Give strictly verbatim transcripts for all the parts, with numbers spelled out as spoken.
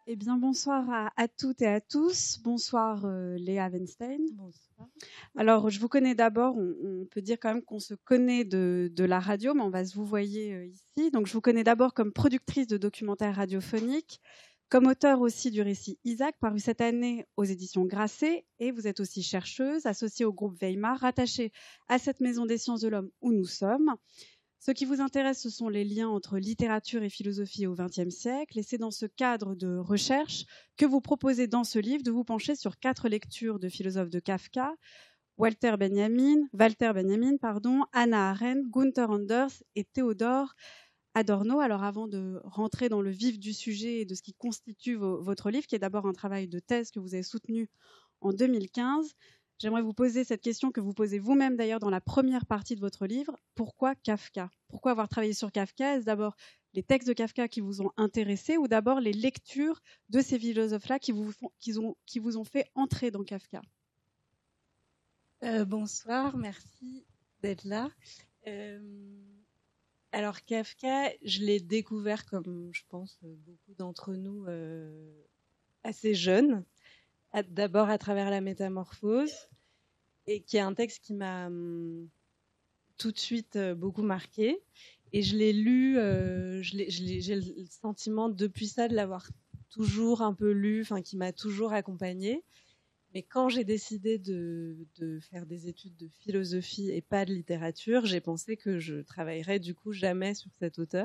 Eh bien, bonsoir à, à toutes et à tous. Bonsoir euh, Léa Weinstein. Bonsoir. Alors, je vous connais d'abord. On, on peut dire quand même qu'on se connaît de, de la radio, mais on va se vous voyez euh, ici. Donc, je vous connais d'abord comme productrice de documentaires radiophoniques, comme auteure aussi du récit Isaac, paru cette année aux éditions Grasset. Et vous êtes aussi chercheuse, associée au groupe Weimar, rattachée à cette maison des sciences de l'homme où nous sommes. Ce qui vous intéresse, ce sont les liens entre littérature et philosophie au vingtième siècle. Et c'est dans ce cadre de recherche que vous proposez dans ce livre de vous pencher sur quatre lectures de philosophes de Kafka, Walter Benjamin, Walter Benjamin, pardon, Hannah Arendt, Gunther Anders et Théodore Adorno. Alors avant de rentrer dans le vif du sujet et de ce qui constitue vo- votre livre, qui est d'abord un travail de thèse que vous avez soutenu en deux mille quinze, j'aimerais vous poser cette question que vous posez vous-même d'ailleurs dans la première partie de votre livre. Pourquoi Kafka ? Pourquoi avoir travaillé sur Kafka ? Est-ce d'abord les textes de Kafka qui vous ont intéressé ou d'abord les lectures de ces philosophes-là qui vous, font, qui ont, qui vous ont fait entrer dans Kafka ? Euh, bonsoir, merci d'être là. Euh, alors Kafka, je l'ai découvert comme je pense beaucoup d'entre nous euh, assez jeune, à, d'abord à travers La Métamorphose, et qui est un texte qui m'a hum, tout de suite euh, beaucoup marqué. Et je l'ai lu, euh, je l'ai, je l'ai, j'ai le sentiment depuis ça de l'avoir toujours un peu lu, enfin qui m'a toujours accompagnée. Mais quand j'ai décidé de, de faire des études de philosophie et pas de littérature, j'ai pensé que je travaillerais du coup jamais sur cet auteur.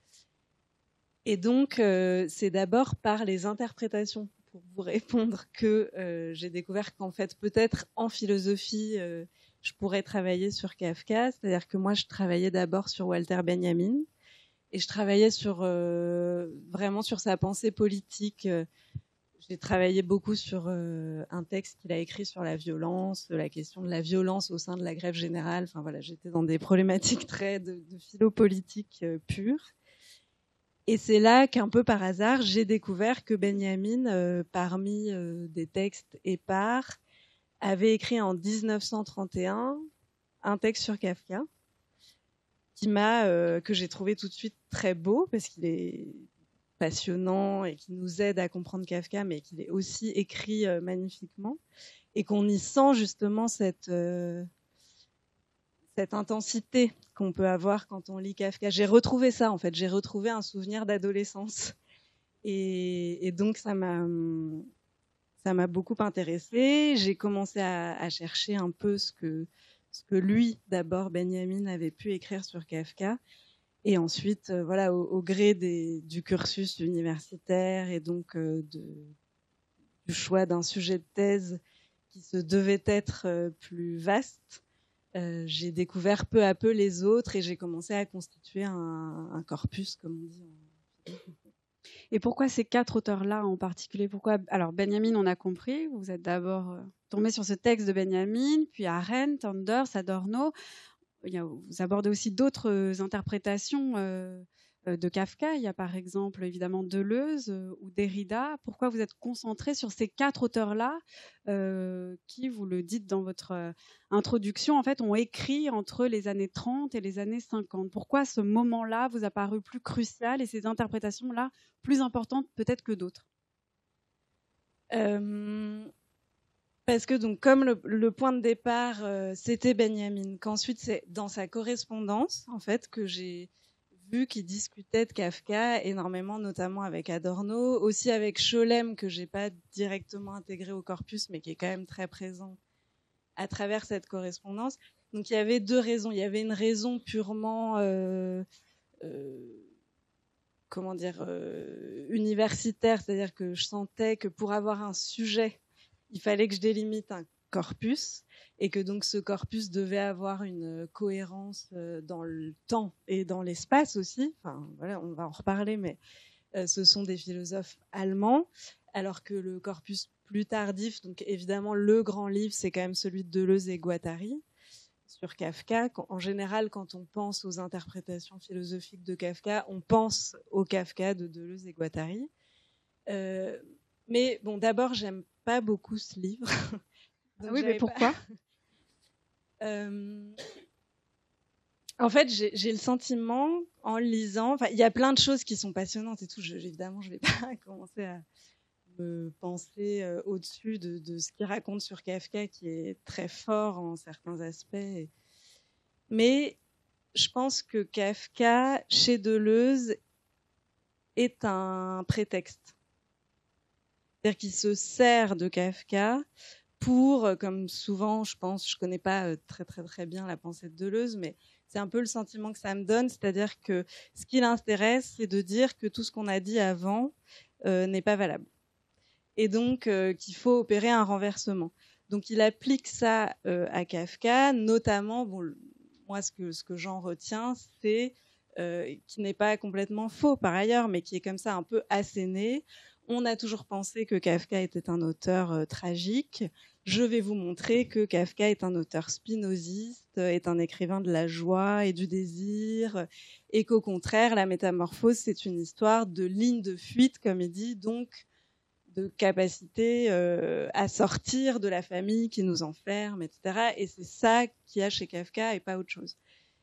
Et donc, euh, c'est d'abord par les interprétations, pour vous répondre, que euh, j'ai découvert qu'en fait, peut-être en philosophie, euh, je pourrais travailler sur Kafka. C'est-à-dire que moi, je travaillais d'abord sur Walter Benjamin et je travaillais sur, euh, vraiment sur sa pensée politique. Euh, J'ai travaillé beaucoup sur euh, un texte qu'il a écrit sur la violence, la question de la violence au sein de la grève générale. Enfin voilà, j'étais dans des problématiques très de, de philo-politique euh, pure. Et c'est là qu'un peu par hasard, j'ai découvert que Benjamin, euh, parmi euh, des textes épars, avait écrit en dix-neuf cent trente et un un texte sur Kafka, qui m'a, euh, que j'ai trouvé tout de suite très beau parce qu'il est passionnant et qui nous aide à comprendre Kafka, mais qu'il est aussi écrit euh, magnifiquement, et qu'on y sent justement cette, euh, cette intensité qu'on peut avoir quand on lit Kafka. J'ai retrouvé ça, en fait, j'ai retrouvé un souvenir d'adolescence. Et, et donc, ça m'a, ça m'a beaucoup intéressée. J'ai commencé à, à chercher un peu ce que, ce que lui, d'abord, Benjamin, avait pu écrire sur Kafka. Et ensuite, euh, voilà, au, au gré des, du cursus universitaire et donc euh, de, du choix d'un sujet de thèse qui se devait être euh, plus vaste, euh, j'ai découvert peu à peu les autres et j'ai commencé à constituer un, un corpus, comme on dit. Et pourquoi ces quatre auteurs-là en particulier ? Pourquoi ? Alors, Benjamin, on a compris. Vous êtes d'abord euh, tombé sur ce texte de Benjamin, puis Arendt, Anders, Adorno. Il y a, vous abordez aussi d'autres euh, interprétations euh, euh, de Kafka. Il y a par exemple évidemment Deleuze euh, ou Derrida. Pourquoi vous êtes concentré sur ces quatre auteurs-là euh, qui, vous le dites dans votre euh, introduction, en fait, ont écrit entre les années trente et les années cinquante ? Pourquoi ce moment-là vous a paru plus crucial et ces interprétations-là plus importantes peut-être que d'autres ? euh... Parce que donc, comme le, le point de départ, euh, c'était Benjamin, qu'ensuite c'est dans sa correspondance, en fait, que j'ai vu qu'il discutait de Kafka énormément, notamment avec Adorno, aussi avec Scholem, que j'ai pas directement intégré au corpus, mais qui est quand même très présent à travers cette correspondance. Donc il y avait deux raisons. Il y avait une raison purement, euh, euh, comment dire, euh, universitaire, c'est-à-dire que je sentais que pour avoir un sujet, il fallait que je délimite un corpus et que donc ce corpus devait avoir une cohérence dans le temps et dans l'espace aussi. Enfin, voilà, on va en reparler, mais euh, ce sont des philosophes allemands, alors que le corpus plus tardif, donc évidemment le grand livre, c'est quand même celui de Deleuze et Guattari sur Kafka. En général, quand on pense aux interprétations philosophiques de Kafka, on pense au Kafka de Deleuze et Guattari. Euh, mais bon, d'abord, j'aime pas beaucoup ce livre. Donc, ah oui, mais pourquoi pas... euh... En fait, j'ai, j'ai le sentiment, en lisant, enfin, il y a plein de choses qui sont passionnantes et tout. Je, évidemment, je vais pas commencer à, me penser euh, au-dessus de, de ce qu'il raconte sur Kafka, qui est très fort en certains aspects. Mais je pense que Kafka, chez Deleuze, est un prétexte. C'est-à-dire qu'il se sert de Kafka pour, comme souvent, je pense, je connais pas très très très bien la pensée de Deleuze, mais c'est un peu le sentiment que ça me donne, c'est-à-dire que ce qui l'intéresse, c'est de dire que tout ce qu'on a dit avant euh, n'est pas valable. Et donc euh, qu'il faut opérer un renversement. Donc il applique ça euh, à Kafka, notamment, bon, moi ce que, ce que j'en retiens, c'est euh, qui n'est pas complètement faux par ailleurs, mais qui est comme ça un peu asséné. On a toujours pensé que Kafka était un auteur euh, tragique. Je vais vous montrer que Kafka est un auteur spinoziste, est un écrivain de la joie et du désir, et qu'au contraire, la métamorphose, c'est une histoire de ligne de fuite, comme il dit, donc de capacité euh, à sortir de la famille qui nous enferme, et cetera. Et c'est ça qu'il y a chez Kafka et pas autre chose.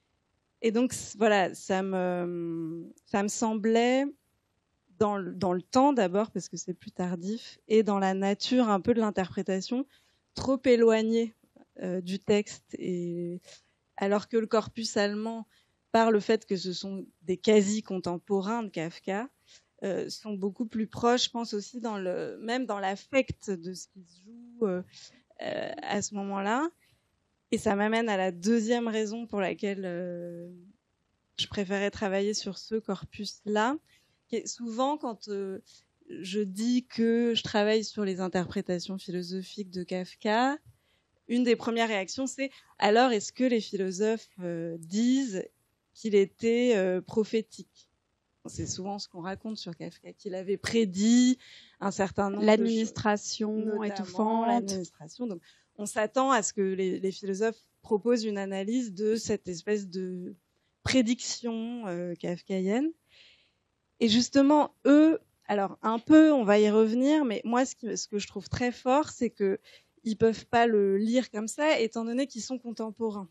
Et donc, voilà, ça me, ça me semblait, dans le, dans le temps d'abord, parce que c'est plus tardif, et dans la nature un peu de l'interprétation, trop éloignée euh, du texte. Et alors que le corpus allemand, par le fait que ce sont des quasi-contemporains de Kafka, Euh, sont beaucoup plus proches, je pense aussi dans le, même dans l'affect de ce qui se joue euh, euh, à ce moment-là. Et ça m'amène à la deuxième raison pour laquelle euh, je préférais travailler sur ce corpus-là. Qui est souvent, quand euh, je dis que je travaille sur les interprétations philosophiques de Kafka, une des premières réactions, c'est alors est-ce que les philosophes euh, disent qu'il était euh, prophétique ? C'est souvent ce qu'on raconte sur Kafka, qu'il avait prédit un certain nombre l'administration de choses, étouffante. L'administration. Donc, on s'attend à ce que les, les philosophes proposent une analyse de cette espèce de prédiction euh, kafkaïenne. Et justement, eux, alors un peu, on va y revenir, mais moi, ce, qui, ce que je trouve très fort, c'est que ils peuvent pas le lire comme ça, étant donné qu'ils sont contemporains.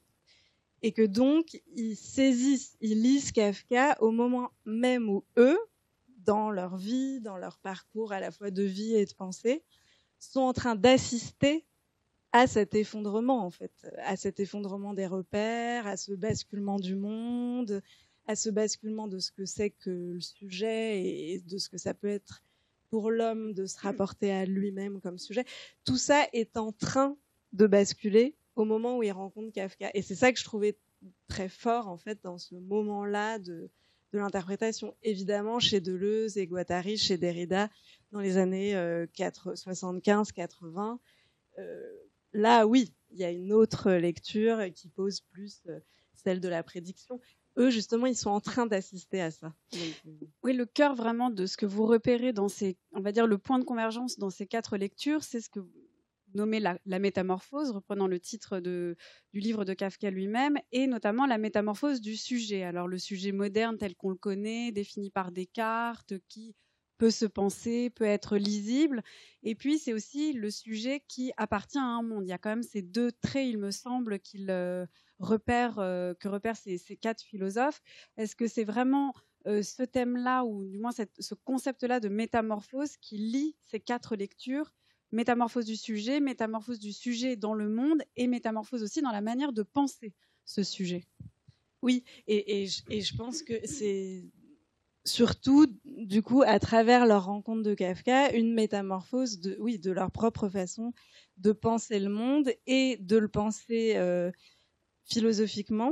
Et que donc, ils saisissent, ils lisent Kafka au moment même où eux, dans leur vie, dans leur parcours à la fois de vie et de pensée, sont en train d'assister à cet effondrement, en fait, à cet effondrement des repères, à ce basculement du monde, à ce basculement de ce que c'est que le sujet et de ce que ça peut être pour l'homme de se rapporter à lui-même comme sujet. Tout ça est en train de basculer au moment où il rencontre Kafka. Et c'est ça que je trouvais très fort, en fait, dans ce moment-là de, de l'interprétation. Évidemment, chez Deleuze et Guattari, chez Derrida, dans les années euh, soixante-quinze quatre-vingts, euh, là, oui, il y a une autre lecture qui pose plus euh, celle de la prédiction. Eux, justement, ils sont en train d'assister à ça. Donc, oui, le cœur vraiment de ce que vous repérez dans ces, on va dire, le point de convergence dans ces quatre lectures, c'est ce que nommé la, la métamorphose, reprenant le titre de, du livre de Kafka lui-même, et notamment la métamorphose du sujet. Alors le sujet moderne tel qu'on le connaît, défini par Descartes, qui peut se penser, peut être lisible, et puis c'est aussi le sujet qui appartient à un monde. Il y a quand même ces deux traits, il me semble, qu'il euh, repère, euh, que repèrent ces, ces quatre philosophes. Est-ce que c'est vraiment euh, ce thème-là, ou du moins cette, ce concept-là de métamorphose qui lie ces quatre lectures? Métamorphose du sujet, métamorphose du sujet dans le monde et métamorphose aussi dans la manière de penser ce sujet. Oui, et, et, et je pense que c'est surtout, du coup, à travers leur rencontre de Kafka, une métamorphose de, oui, de leur propre façon de penser le monde et de le penser euh, philosophiquement,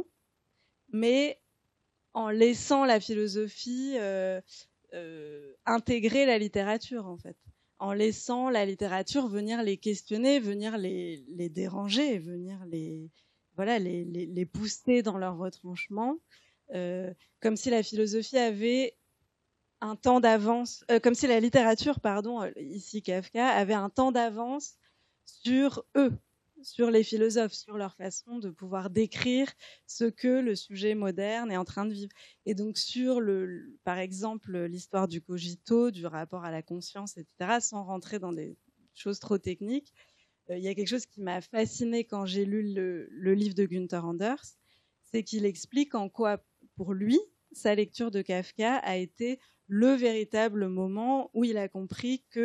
mais en laissant la philosophie euh, euh, intégrer la littérature, en fait. En laissant la littérature venir les questionner, venir les, les déranger, venir les, voilà, les, les, les pousser dans leur retranchement, euh, comme si la philosophie avait un temps d'avance, euh, comme si la littérature, pardon, ici Kafka, avait un temps d'avance sur eux, sur les philosophes, sur leur façon de pouvoir décrire ce que le sujet moderne est en train de vivre. Et donc sur, le, par exemple, l'histoire du cogito, du rapport à la conscience, et cetera, sans rentrer dans des choses trop techniques, euh, il y a quelque chose qui m'a fascinée quand j'ai lu le, le livre de Günther Anders, c'est qu'il explique en quoi, pour lui, sa lecture de Kafka a été le véritable moment où il a compris que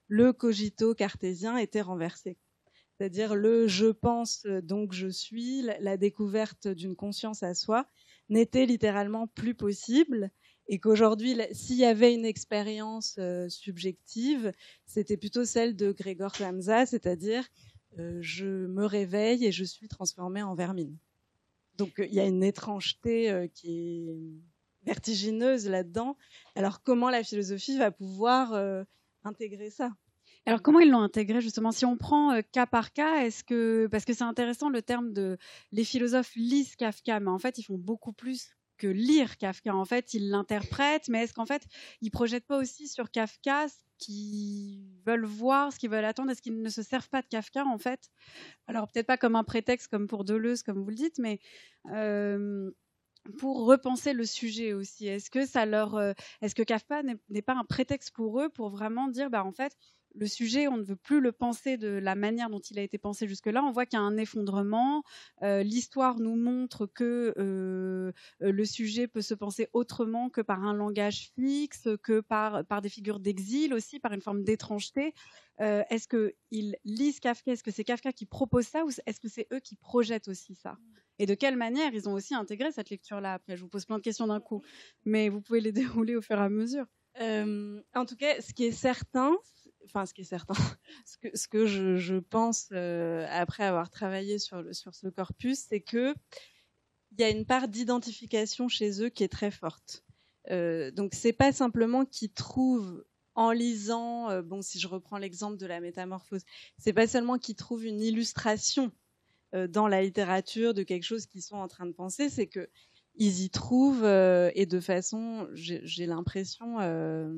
le cogito cartésien était renversé. C'est-à-dire le « je pense, donc je suis », la découverte d'une conscience à soi, n'était littéralement plus possible, et qu'aujourd'hui, s'il y avait une expérience euh, subjective, c'était plutôt celle de Grégor Samsa, c'est-à-dire euh, je me réveille et je suis transformée en vermine. Donc il y a une étrangeté euh, qui est vertigineuse là-dedans. Alors comment la philosophie va pouvoir euh, intégrer ça ? Alors, comment ils l'ont intégré, justement? Si on prend euh, cas par cas, est-ce que... Parce que c'est intéressant le terme de... Les philosophes lisent Kafka, mais en fait, ils font beaucoup plus que lire Kafka. En fait, ils l'interprètent, mais est-ce qu'en fait, ils projettent pas aussi sur Kafka ce qu'ils veulent voir, ce qu'ils veulent attendre? Est-ce qu'ils ne se servent pas de Kafka, en fait? Alors, peut-être pas comme un prétexte, comme pour Deleuze, comme vous le dites, mais... Euh... pour repenser le sujet aussi. Est-ce que ça leur, euh, est-ce que Kafka n'est, n'est pas un prétexte pour eux pour vraiment dire, bah en fait, le sujet, on ne veut plus le penser de la manière dont il a été pensé jusque-là. On voit qu'il y a un effondrement. Euh, l'histoire nous montre que euh, le sujet peut se penser autrement que par un langage fixe, que par par des figures d'exil aussi, par une forme d'étrangeté. Euh, est-ce qu'ils lisent Kafka? Est-ce que c'est Kafka qui propose ça ou est-ce que c'est eux qui projettent aussi ça? Et de quelle manière ils ont aussi intégré cette lecture-là? Après, je vous pose plein de questions d'un coup, mais vous pouvez les dérouler au fur et à mesure. Euh, en tout cas, ce qui est certain, enfin, ce qui est certain, ce que, ce que je, je pense euh, après avoir travaillé sur, le, sur ce corpus, c'est que il y a une part d'identification chez eux qui est très forte. Euh, donc, c'est pas simplement qu'ils trouvent en lisant, euh, bon, si je reprends l'exemple de la métamorphose, c'est pas seulement qu'ils trouvent une illustration euh, dans la littérature de quelque chose qu'ils sont en train de penser, c'est que ils y trouvent euh, et de façon, j'ai, j'ai l'impression euh,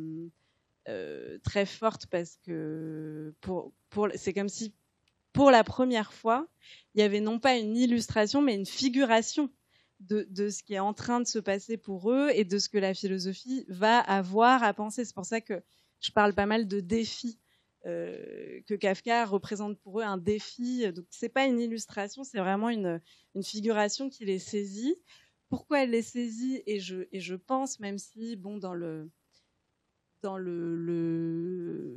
euh, très forte, parce que pour, pour, c'est comme si pour la première fois, il y avait non pas une illustration, mais une figuration de, de ce qui est en train de se passer pour eux et de ce que la philosophie va avoir à penser. C'est pour ça que je parle pas mal de défis, euh, que Kafka représente pour eux un défi. Donc c'est pas une illustration, c'est vraiment une, une figuration qui les saisit. Pourquoi elle les saisit? Et je, et je pense, même si, bon, dans le, dans le, le,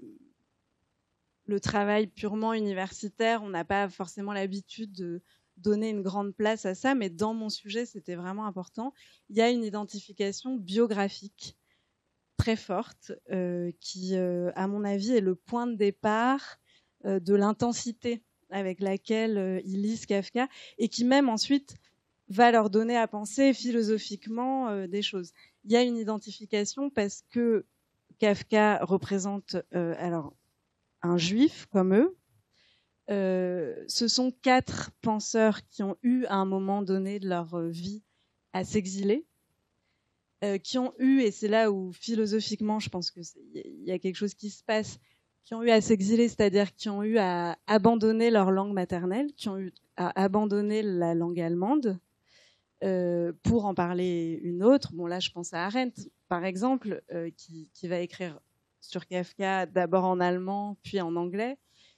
le travail purement universitaire, on n'a pas forcément l'habitude de donner une grande place à ça, mais dans mon sujet, c'était vraiment important. Il y a une identification biographique très forte euh, qui, euh, à mon avis, est le point de départ euh, de l'intensité avec laquelle euh, ils lisent Kafka et qui même ensuite va leur donner à penser philosophiquement euh, des choses. Il y a une identification parce que Kafka représente euh, alors un juif comme eux. Euh, ce sont quatre penseurs qui ont eu à un moment donné de leur vie à s'exiler, euh, qui ont eu, et c'est là où philosophiquement je pense qu'il y a quelque chose qui se passe, qui ont eu à s'exiler, c'est-à-dire qui ont eu à abandonner leur langue maternelle, qui ont eu à abandonner la langue allemande euh, pour en parler une autre. Bon là je pense à Arendt par exemple, euh, qui, qui va écrire sur Kafka d'abord en allemand puis en anglais.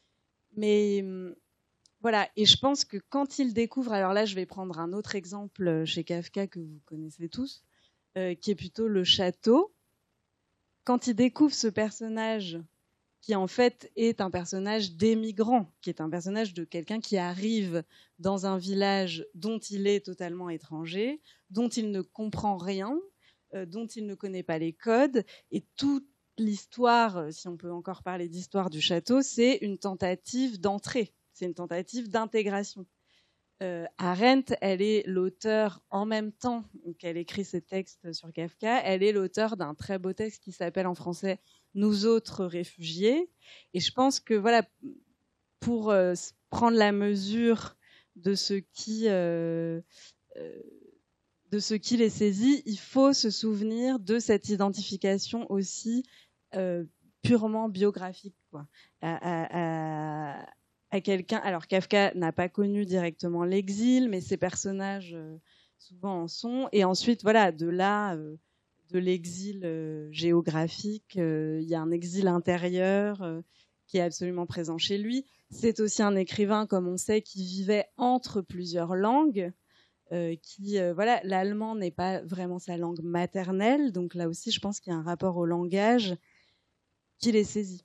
Mais voilà, et je pense que quand il découvre, alors là je vais prendre un autre exemple chez Kafka que vous connaissez tous, euh, qui est plutôt le château. Quand il découvre ce personnage qui en fait est un personnage d'émigrant, qui est un personnage de quelqu'un qui arrive dans un village dont il est totalement étranger, dont il ne comprend rien, euh, dont il ne connaît pas les codes, et toute l'histoire, si on peut encore parler d'histoire du château, c'est une tentative d'entrée, c'est une tentative d'intégration. Euh, Arendt, elle est l'auteur, en même temps qu'elle écrit ses textes sur Kafka, elle est l'auteur d'un très beau texte qui s'appelle en français « Nous autres réfugiés ». Et je pense que voilà, pour euh, prendre la mesure de ce qui... Euh, euh, de ce qui les saisit, il faut se souvenir de cette identification aussi euh, purement biographique, quoi, à, à, à, à quelqu'un. Alors Kafka n'a pas connu directement l'exil, mais ses personnages euh, souvent en sont. Et ensuite, voilà, de là, euh, de l'exil euh, géographique, euh, il y a un exil intérieur euh, qui est absolument présent chez lui. C'est aussi un écrivain, comme on sait, qui vivait entre plusieurs langues. Euh, qui, euh, voilà, l'allemand n'est pas vraiment sa langue maternelle, donc là aussi, je pense qu'il y a un rapport au langage qui les saisit.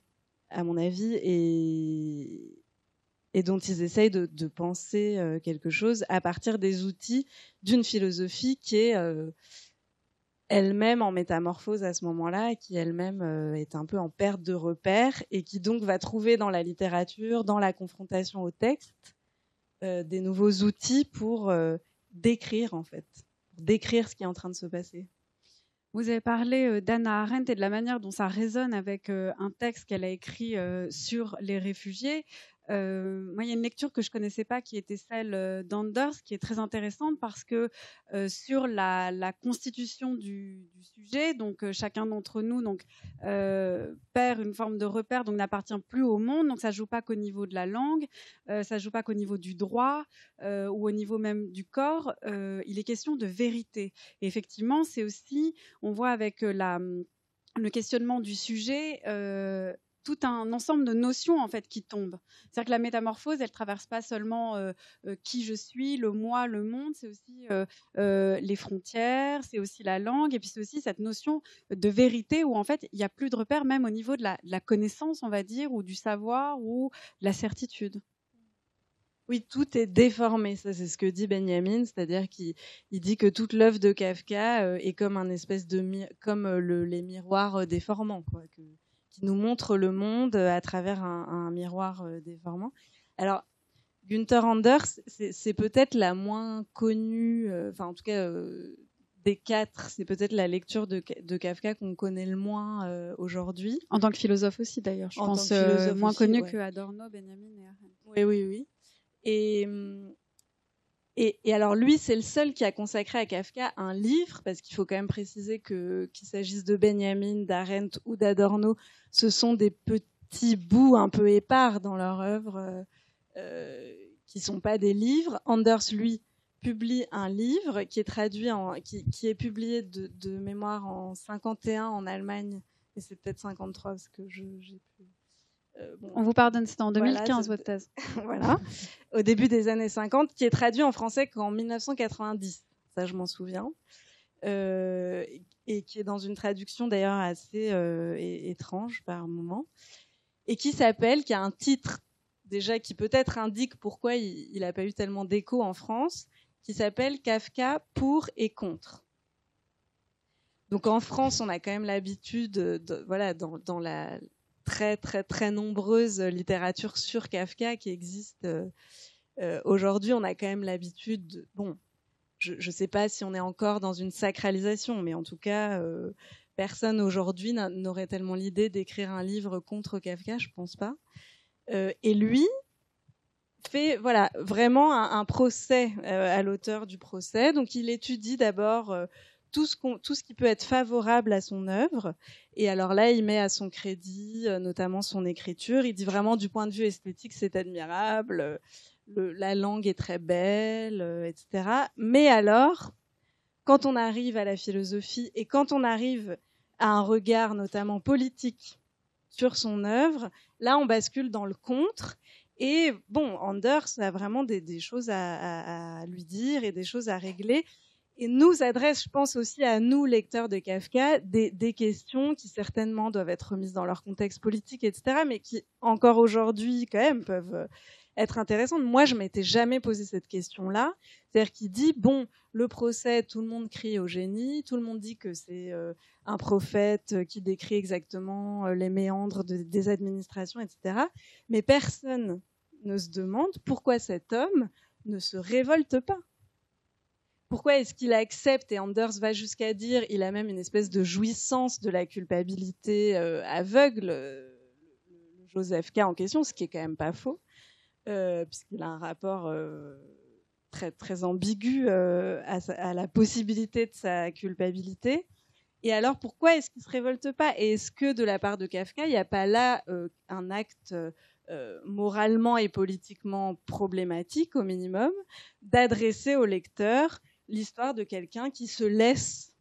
à mon avis, et, et dont ils essayent de, de penser euh, quelque chose à partir des outils d'une philosophie qui est euh, elle-même en métamorphose à ce moment-là, et qui elle-même euh, est un peu en perte de repères, et qui donc va trouver dans la littérature, dans la confrontation au texte, euh, des nouveaux outils pour euh, décrire, en fait, décrire ce qui est en train de se passer. Vous avez parlé d'Hannah Arendt et de la manière dont ça résonne avec un texte qu'elle a écrit sur les réfugiés. Euh, moi, il y a une lecture que je connaissais pas qui était celle d'Anders, qui est très intéressante parce que euh, sur la, la constitution du, du sujet, donc euh, chacun d'entre nous donc euh, perd une forme de repère, donc n'appartient plus au monde. Donc ça joue pas qu'au niveau de la langue, euh, ça joue pas qu'au niveau du droit euh, ou au niveau même du corps. Euh, il est question de vérité. Et effectivement, c'est aussi, on voit avec la, le questionnement du sujet. Euh, tout un ensemble de notions en fait qui tombent. C'est-à-dire que la métamorphose, elle traverse pas seulement euh, euh, qui je suis, le moi, le monde, c'est aussi euh, euh, les frontières, c'est aussi la langue, et puis c'est aussi cette notion de vérité où en fait il n'y a plus de repères même au niveau de la, de la connaissance, on va dire, ou du savoir ou de la certitude. Oui, tout est déformé, ça c'est ce que dit Benjamin, c'est-à-dire qu'il il dit que toute l'œuvre de Kafka euh, est comme un espèce de mi- comme euh, le, les miroirs euh, déformants, quoi, que, qui nous montrent le monde euh, à travers un, un miroir euh, déformant. Alors, Günther Anders, c'est, c'est peut-être la moins connue, euh, enfin en tout cas euh, des quatre, c'est peut-être la lecture de, de Kafka qu'on connaît le moins euh, aujourd'hui. En tant que philosophe aussi d'ailleurs, je en pense euh, moins aussi, connu ouais. que Adorno, Benjamin et Arendt. Oui, oui, oui. Et, et, et alors lui, c'est le seul qui a consacré à Kafka un livre, parce qu'il faut quand même préciser que qu'il s'agisse de Benjamin, d'Arendt ou d'Adorno, ce sont des petits bouts un peu épars dans leur œuvre, euh, qui sont pas des livres. Anders, lui, publie un livre qui est traduit en, qui, qui est publié de, de mémoire en cinquante et un en Allemagne, et c'est peut-être cinquante-trois parce que je j'ai plus. Euh, bon, on vous pardonne, c'était en deux mille quinze voilà, votre thèse. Voilà, au début des années cinquante, qui est traduit en français qu'en mille neuf cent quatre-vingt-dix. Ça, je m'en souviens. Euh, et qui est dans une traduction d'ailleurs assez euh, étrange par moment. Et qui s'appelle, qui a un titre déjà qui peut-être indique pourquoi il n'a pas eu tellement d'écho en France, qui s'appelle Kafka pour et contre. Donc en France, on a quand même l'habitude, de, de, voilà, dans, dans la très très très nombreuse littérature sur Kafka qui existe euh, euh, aujourd'hui, on a quand même l'habitude de, bon, je ne sais pas si on est encore dans une sacralisation, mais en tout cas euh, personne aujourd'hui n'aurait tellement l'idée d'écrire un livre contre Kafka, je pense pas. Euh, et lui fait voilà vraiment un, un procès euh, à l'auteur du procès, donc il étudie d'abord euh, Tout ce, qu'on, tout ce qui peut être favorable à son œuvre. Et alors là, il met à son crédit, euh, notamment son écriture. Il dit vraiment du point de vue esthétique, c'est admirable, euh, le, la langue est très belle, euh, et cetera. Mais alors, quand on arrive à la philosophie et quand on arrive à un regard notamment politique sur son œuvre, là, on bascule dans le contre. Et bon, Anders a vraiment des, des choses à, à, à lui dire et des choses à régler. Et nous adresse, je pense aussi à nous, lecteurs de Kafka, des, des questions qui certainement doivent être remises dans leur contexte politique, et cetera, mais qui, encore aujourd'hui, quand même, peuvent être intéressantes. Moi, je m'étais jamais posé cette question-là. C'est-à-dire qu'il dit, bon, le procès, tout le monde crie au génie, tout le monde dit que c'est euh, un prophète qui décrit exactement euh, les méandres de, des administrations, et cetera. Mais personne ne se demande pourquoi cet homme ne se révolte pas. Pourquoi est-ce qu'il accepte, et Anders va jusqu'à dire, il a même une espèce de jouissance de la culpabilité euh, aveugle, euh, le Joseph K en question, ce qui est quand même pas faux, euh, puisqu'il a un rapport euh, très, très ambigu euh, à, sa, à la possibilité de sa culpabilité. Et alors, pourquoi est-ce qu'il ne se révolte pas? Et est-ce que, de la part de Kafka, il n'y a pas là euh, un acte euh, moralement et politiquement problématique, au minimum, d'adresser au lecteur l'histoire de quelqu'un qui se laisse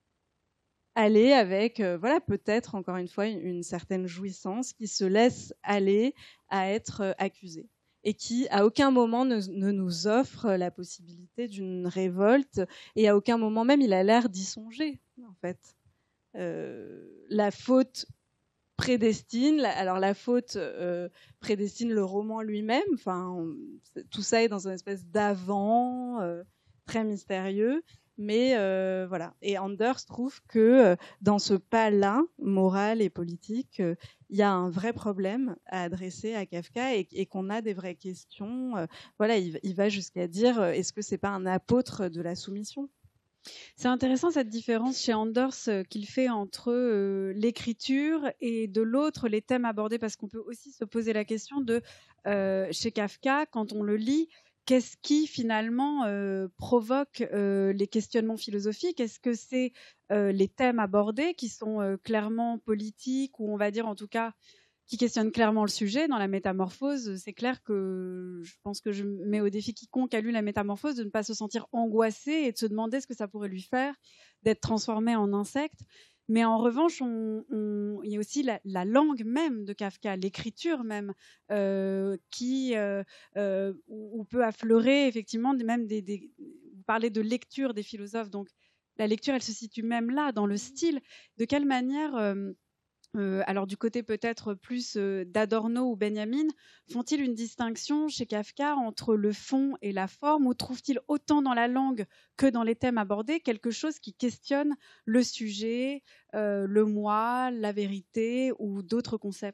aller avec, euh, voilà, peut-être, encore une fois, une, une certaine jouissance, qui se laisse aller à être euh, accusé et qui, à aucun moment, ne, ne nous offre la possibilité d'une révolte, et à aucun moment même, il a l'air d'y songer, en fait. Euh, la faute prédestine, alors la faute euh, prédestine le roman lui-même, enfin, on, tout ça est dans une espèce d'avant, euh, très mystérieux, mais euh, voilà. Et Anders trouve que euh, dans ce pas-là, moral et politique, il euh, y a un vrai problème à adresser à Kafka et, et qu'on a des vraies questions. Euh, voilà, il, il va jusqu'à dire, euh, est-ce que c'est pas un apôtre de la soumission ? C'est intéressant cette différence chez Anders euh, qu'il fait entre euh, l'écriture et de l'autre les thèmes abordés, parce qu'on peut aussi se poser la question de euh, chez Kafka, quand on le lit, qu'est-ce qui finalement euh, provoque euh, les questionnements philosophiques ? Est-ce que c'est euh, les thèmes abordés qui sont euh, clairement politiques, ou on va dire en tout cas qui questionne clairement le sujet. Dans la Métamorphose, c'est clair que je pense que je mets au défi quiconque a lu la Métamorphose de ne pas se sentir angoissé et de se demander ce que ça pourrait lui faire d'être transformé en insecte. Mais en revanche, on, on, il y a aussi la, la langue même de Kafka, l'écriture même, euh, qui euh, euh, où peut affleurer effectivement même des, des. Vous parlez de lecture des philosophes, donc la lecture, elle se situe même là, dans le style. De quelle manière euh, Euh, alors du côté peut-être plus euh, d'Adorno ou Benjamin, font-ils une distinction chez Kafka entre le fond et la forme, ou trouvent-ils autant dans la langue que dans les thèmes abordés quelque chose qui questionne le sujet, euh, le moi, la vérité ou d'autres concepts ?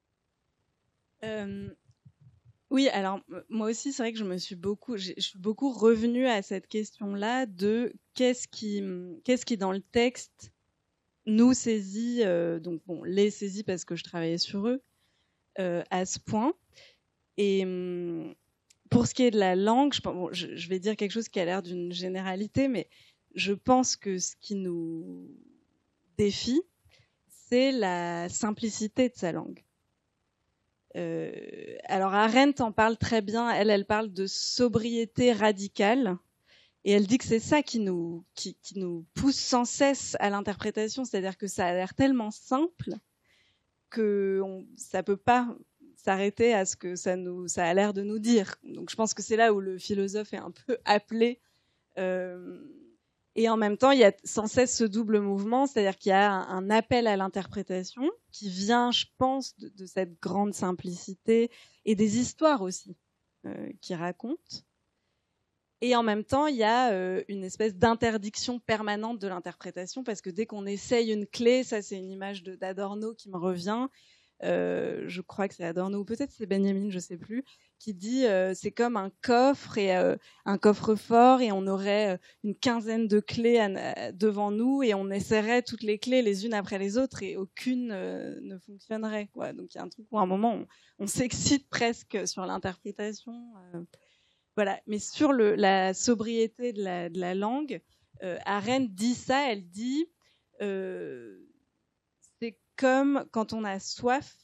euh, Oui, alors moi aussi, c'est vrai que je me suis beaucoup, je suis beaucoup revenue à cette question-là de qu'est-ce qui, qu'est-ce qui dans le texte nous saisit, euh, donc bon, les saisit parce que je travaillais sur eux euh, à ce point. Et hum, pour ce qui est de la langue, je, bon, je, je vais dire quelque chose qui a l'air d'une généralité, mais je pense que ce qui nous défie, c'est la simplicité de sa langue. Euh, alors Arendt en parle très bien. Elle, elle parle de sobriété radicale. Et elle dit que c'est ça qui nous, qui, qui nous pousse sans cesse à l'interprétation, c'est-à-dire que ça a l'air tellement simple que on, ça peut pas s'arrêter à ce que ça nous, ça a l'air de nous dire. Donc je pense que c'est là où le philosophe est un peu appelé. Euh, et en même temps, il y a sans cesse ce double mouvement, c'est-à-dire qu'il y a un, un appel à l'interprétation qui vient, je pense, de, de cette grande simplicité et des histoires aussi euh, qu'il raconte. Et en même temps, il y a euh, une espèce d'interdiction permanente de l'interprétation, parce que dès qu'on essaye une clé, ça c'est une image de, d'Adorno qui me revient, euh, je crois que c'est Adorno, ou peut-être c'est Benjamin, je sais plus, qui dit euh, c'est comme un coffre, et euh, un coffre-fort, et on aurait euh, une quinzaine de clés à, à, devant nous, et on essaierait toutes les clés les unes après les autres, et aucune euh, ne fonctionnerait, quoi. Donc il y a un truc où à un moment, on, on s'excite presque sur l'interprétation. Euh, Voilà, mais sur le, la sobriété de la, de la langue, euh, Arendt dit ça, elle dit euh, c'est comme quand on a soif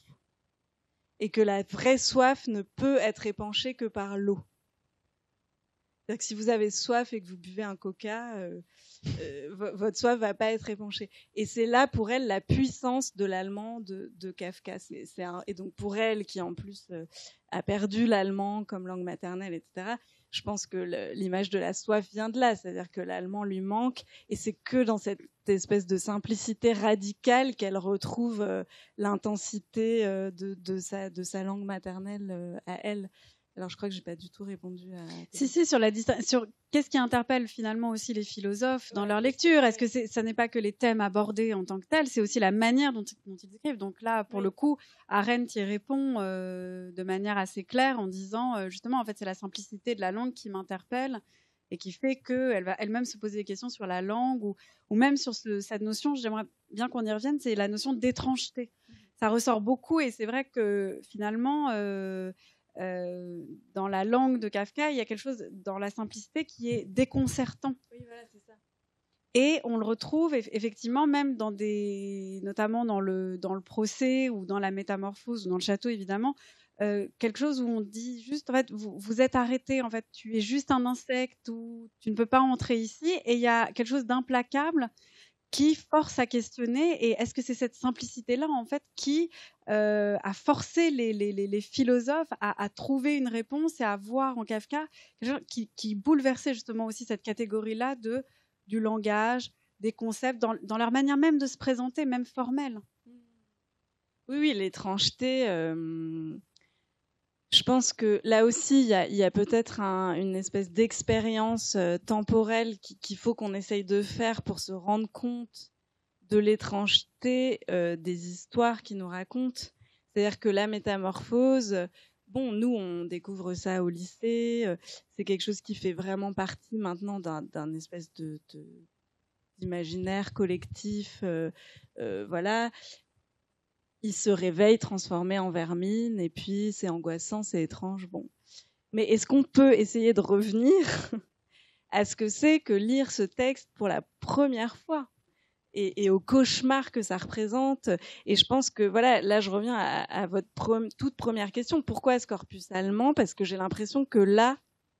et que la vraie soif ne peut être épanchée que par l'eau. C'est-à-dire que si vous avez soif et que vous buvez un coca, euh, euh, votre soif va pas être épanchée. Et c'est là pour elle la puissance de l'allemand de, de Kafka. C'est, c'est un, et donc pour elle qui en plus euh, a perdu l'allemand comme langue maternelle, et cetera. Je pense que le, l'image de la soif vient de là, c'est-à-dire que l'allemand lui manque, et c'est que dans cette espèce de simplicité radicale qu'elle retrouve euh, l'intensité euh, de, de, sa, de sa langue maternelle euh, à elle. Alors, je crois que j'ai pas du tout répondu à... Si, si, sur la distinction, sur qu'est-ce qui interpelle finalement aussi les philosophes dans leur lecture ? Est-ce que c'est, ça n'est pas que les thèmes abordés en tant que tels, c'est aussi la manière dont, dont ils écrivent. Donc là, pour oui. le coup, Arendt y répond euh, de manière assez claire en disant, euh, justement, en fait, c'est la simplicité de la langue qui m'interpelle et qui fait qu'elle va elle-même se poser des questions sur la langue, ou, ou même sur ce, cette notion, j'aimerais bien qu'on y revienne, c'est la notion d'étrangeté. Mmh. Ça ressort beaucoup, et c'est vrai que finalement... Euh, Euh, dans la langue de Kafka, il y a quelque chose dans la simplicité qui est déconcertant. Oui, voilà, c'est ça. Et on le retrouve effectivement même dans des, notamment dans le dans le procès ou dans la Métamorphose ou dans le château évidemment, euh, quelque chose où on dit juste en fait vous vous êtes arrêté, en fait tu es juste un insecte, ou tu ne peux pas entrer ici, et il y a quelque chose d'implacable qui force à questionner. Et est-ce que c'est cette simplicité-là, en fait, qui euh, a forcé les, les, les philosophes à, à trouver une réponse et à voir en Kafka quelque chose qui, qui bouleversait justement aussi cette catégorie-là de, du langage, des concepts, dans, dans leur manière même de se présenter, même formelle. Oui, oui, l'étrangeté. Euh, je pense que là aussi, il y a, y a peut-être un, une espèce d'expérience euh, temporelle qui, qu'il faut qu'on essaye de faire pour se rendre compte de l'étrangeté euh, des histoires qu'ils nous racontent. C'est-à-dire que la métamorphose, bon, nous, on découvre ça au lycée. Euh, c'est quelque chose qui fait vraiment partie maintenant d'un, d'un espèce de, de, d'imaginaire collectif. Euh, euh, voilà. Il se réveille transformé en vermine, et puis c'est angoissant, c'est étrange. Bon. Mais est-ce qu'on peut essayer de revenir à ce que c'est que lire ce texte pour la première fois et, et au cauchemar que ça représente? Et je pense que, voilà, là je reviens à, à votre pre- toute première question. Pourquoi ce corpus allemand? Parce que j'ai l'impression que là,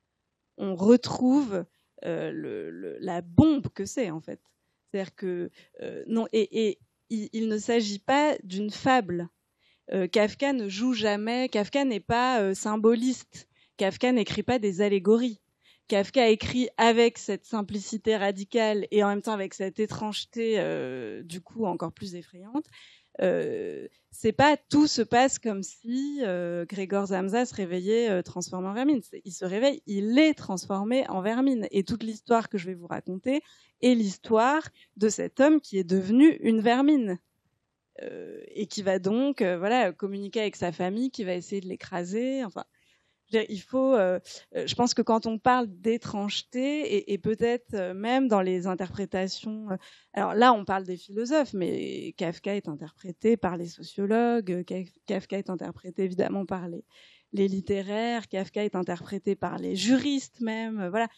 on retrouve euh, le, le, la bombe que c'est, en fait. C'est-à-dire que, euh, non, et, et il, il ne s'agit pas d'une fable. Euh, Kafka ne joue jamais, Kafka n'est pas euh, symboliste, Kafka n'écrit pas des allégories. Kafka écrit avec cette simplicité radicale et en même temps avec cette étrangeté euh, du coup encore plus effrayante. Euh, c'est pas tout se passe comme si euh, Grégor Samsa se réveillait euh, transformé en vermine. Il se réveille, il est transformé en vermine. Et toute l'histoire que je vais vous raconter est l'histoire de cet homme qui est devenu une vermine. Euh, et qui va donc euh, voilà, communiquer avec sa famille, qui va essayer de l'écraser. Enfin, je veux dire, il faut. Euh, je pense que quand on parle d'étrangeté, et, et peut-être euh, même dans les interprétations. Euh, alors là, on parle des philosophes, mais Kafka est interprété par les sociologues. Kafka est interprété évidemment par les, les littéraires. Kafka est interprété par les juristes même. Euh, voilà.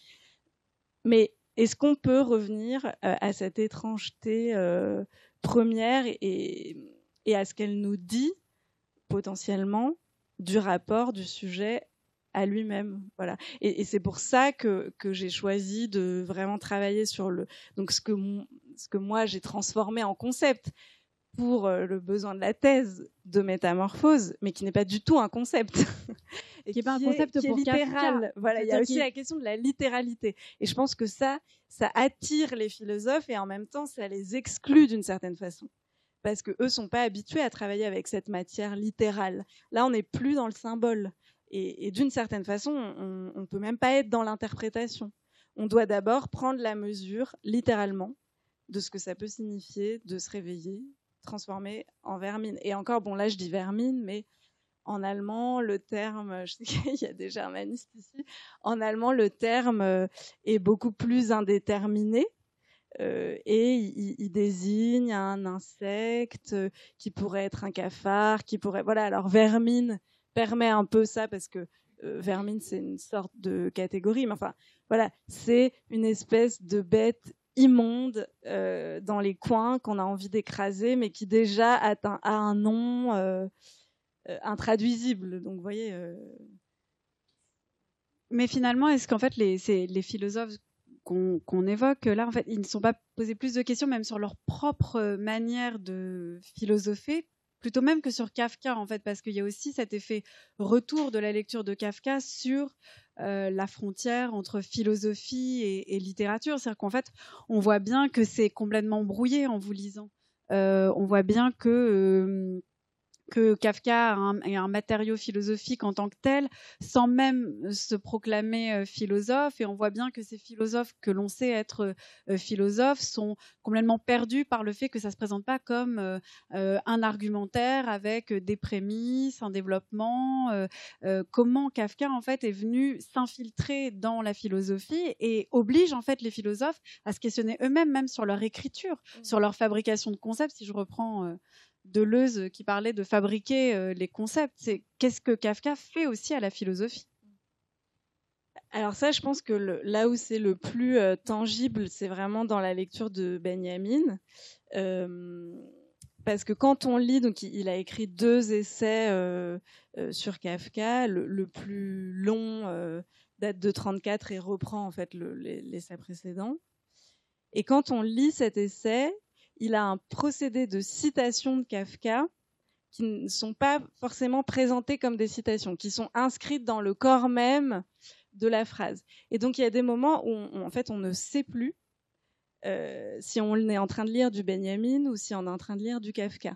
Mais est-ce qu'on peut revenir euh, à cette étrangeté euh, première et, et à ce qu'elle nous dit potentiellement du rapport du sujet à lui-même, voilà. Et, et c'est pour ça que, que j'ai choisi de vraiment travailler sur le donc ce que ce que moi j'ai transformé en concept pour euh, le besoin de la thèse de métamorphose, mais qui n'est pas du tout un concept. Et qui n'est pas un concept qui pour est littéral. Kafka. Voilà, il y a aussi la question de la littéralité. Et je pense que ça, ça attire les philosophes et en même temps, ça les exclut d'une certaine façon. Parce qu'eux ne sont pas habitués à travailler avec cette matière littérale. Là, on n'est plus dans le symbole. Et, et d'une certaine façon, on ne peut même pas être dans l'interprétation. On doit d'abord prendre la mesure, littéralement, de ce que ça peut signifier de se réveiller, transformer en vermine. Et encore, bon, là, je dis vermine, mais en allemand, le terme, je sais qu'il y a des germanistes ici, en allemand, le terme est beaucoup plus indéterminé. Euh, et il, il désigne un insecte qui pourrait être un cafard, qui pourrait, voilà. Alors vermine permet un peu ça parce que euh, vermine c'est une sorte de catégorie, mais enfin voilà, c'est une espèce de bête immonde euh, dans les coins qu'on a envie d'écraser, mais qui déjà a un, a un nom euh, euh, intraduisible. Donc vous voyez. Euh... Mais finalement, est-ce qu'en fait les, c'est, les philosophes Qu'on, qu'on évoque là, en fait, ils ne sont pas posés plus de questions, même sur leur propre manière de philosopher, plutôt même que sur Kafka, en fait, parce qu'il y a aussi cet effet retour de la lecture de Kafka sur euh, la frontière entre philosophie et, et littérature. C'est-à-dire qu'en fait, on voit bien que c'est complètement brouillé en vous lisant. Euh, on voit bien que euh, que Kafka a un, a un matériau philosophique en tant que tel, sans même se proclamer euh, philosophe. Et on voit bien que ces philosophes que l'on sait être euh, philosophes sont complètement perdus par le fait que ça ne se présente pas comme euh, euh, un argumentaire avec des prémices, un développement. Euh, euh, comment Kafka, en fait, est venu s'infiltrer dans la philosophie et oblige, en fait, les philosophes à se questionner eux-mêmes, même sur leur écriture, mmh. sur leur fabrication de concepts. Si je reprends... Euh, Deleuze qui parlait de fabriquer euh, les concepts. C'est qu'est-ce que Kafka fait aussi à la philosophie? Alors ça, je pense que le, là où c'est le plus euh, tangible, c'est vraiment dans la lecture de Benjamin. Euh, parce que quand on lit, donc il, il a écrit deux essais euh, euh, sur Kafka. Le, le plus long euh, date de trente-quatre et reprend en fait le, l'essai précédent. Et quand on lit cet essai, il a un procédé de citation de Kafka qui ne sont pas forcément présentées comme des citations, qui sont inscrites dans le corps même de la phrase. Et donc, il y a des moments où, on, en fait, on ne sait plus euh, si on est en train de lire du Benjamin ou si on est en train de lire du Kafka.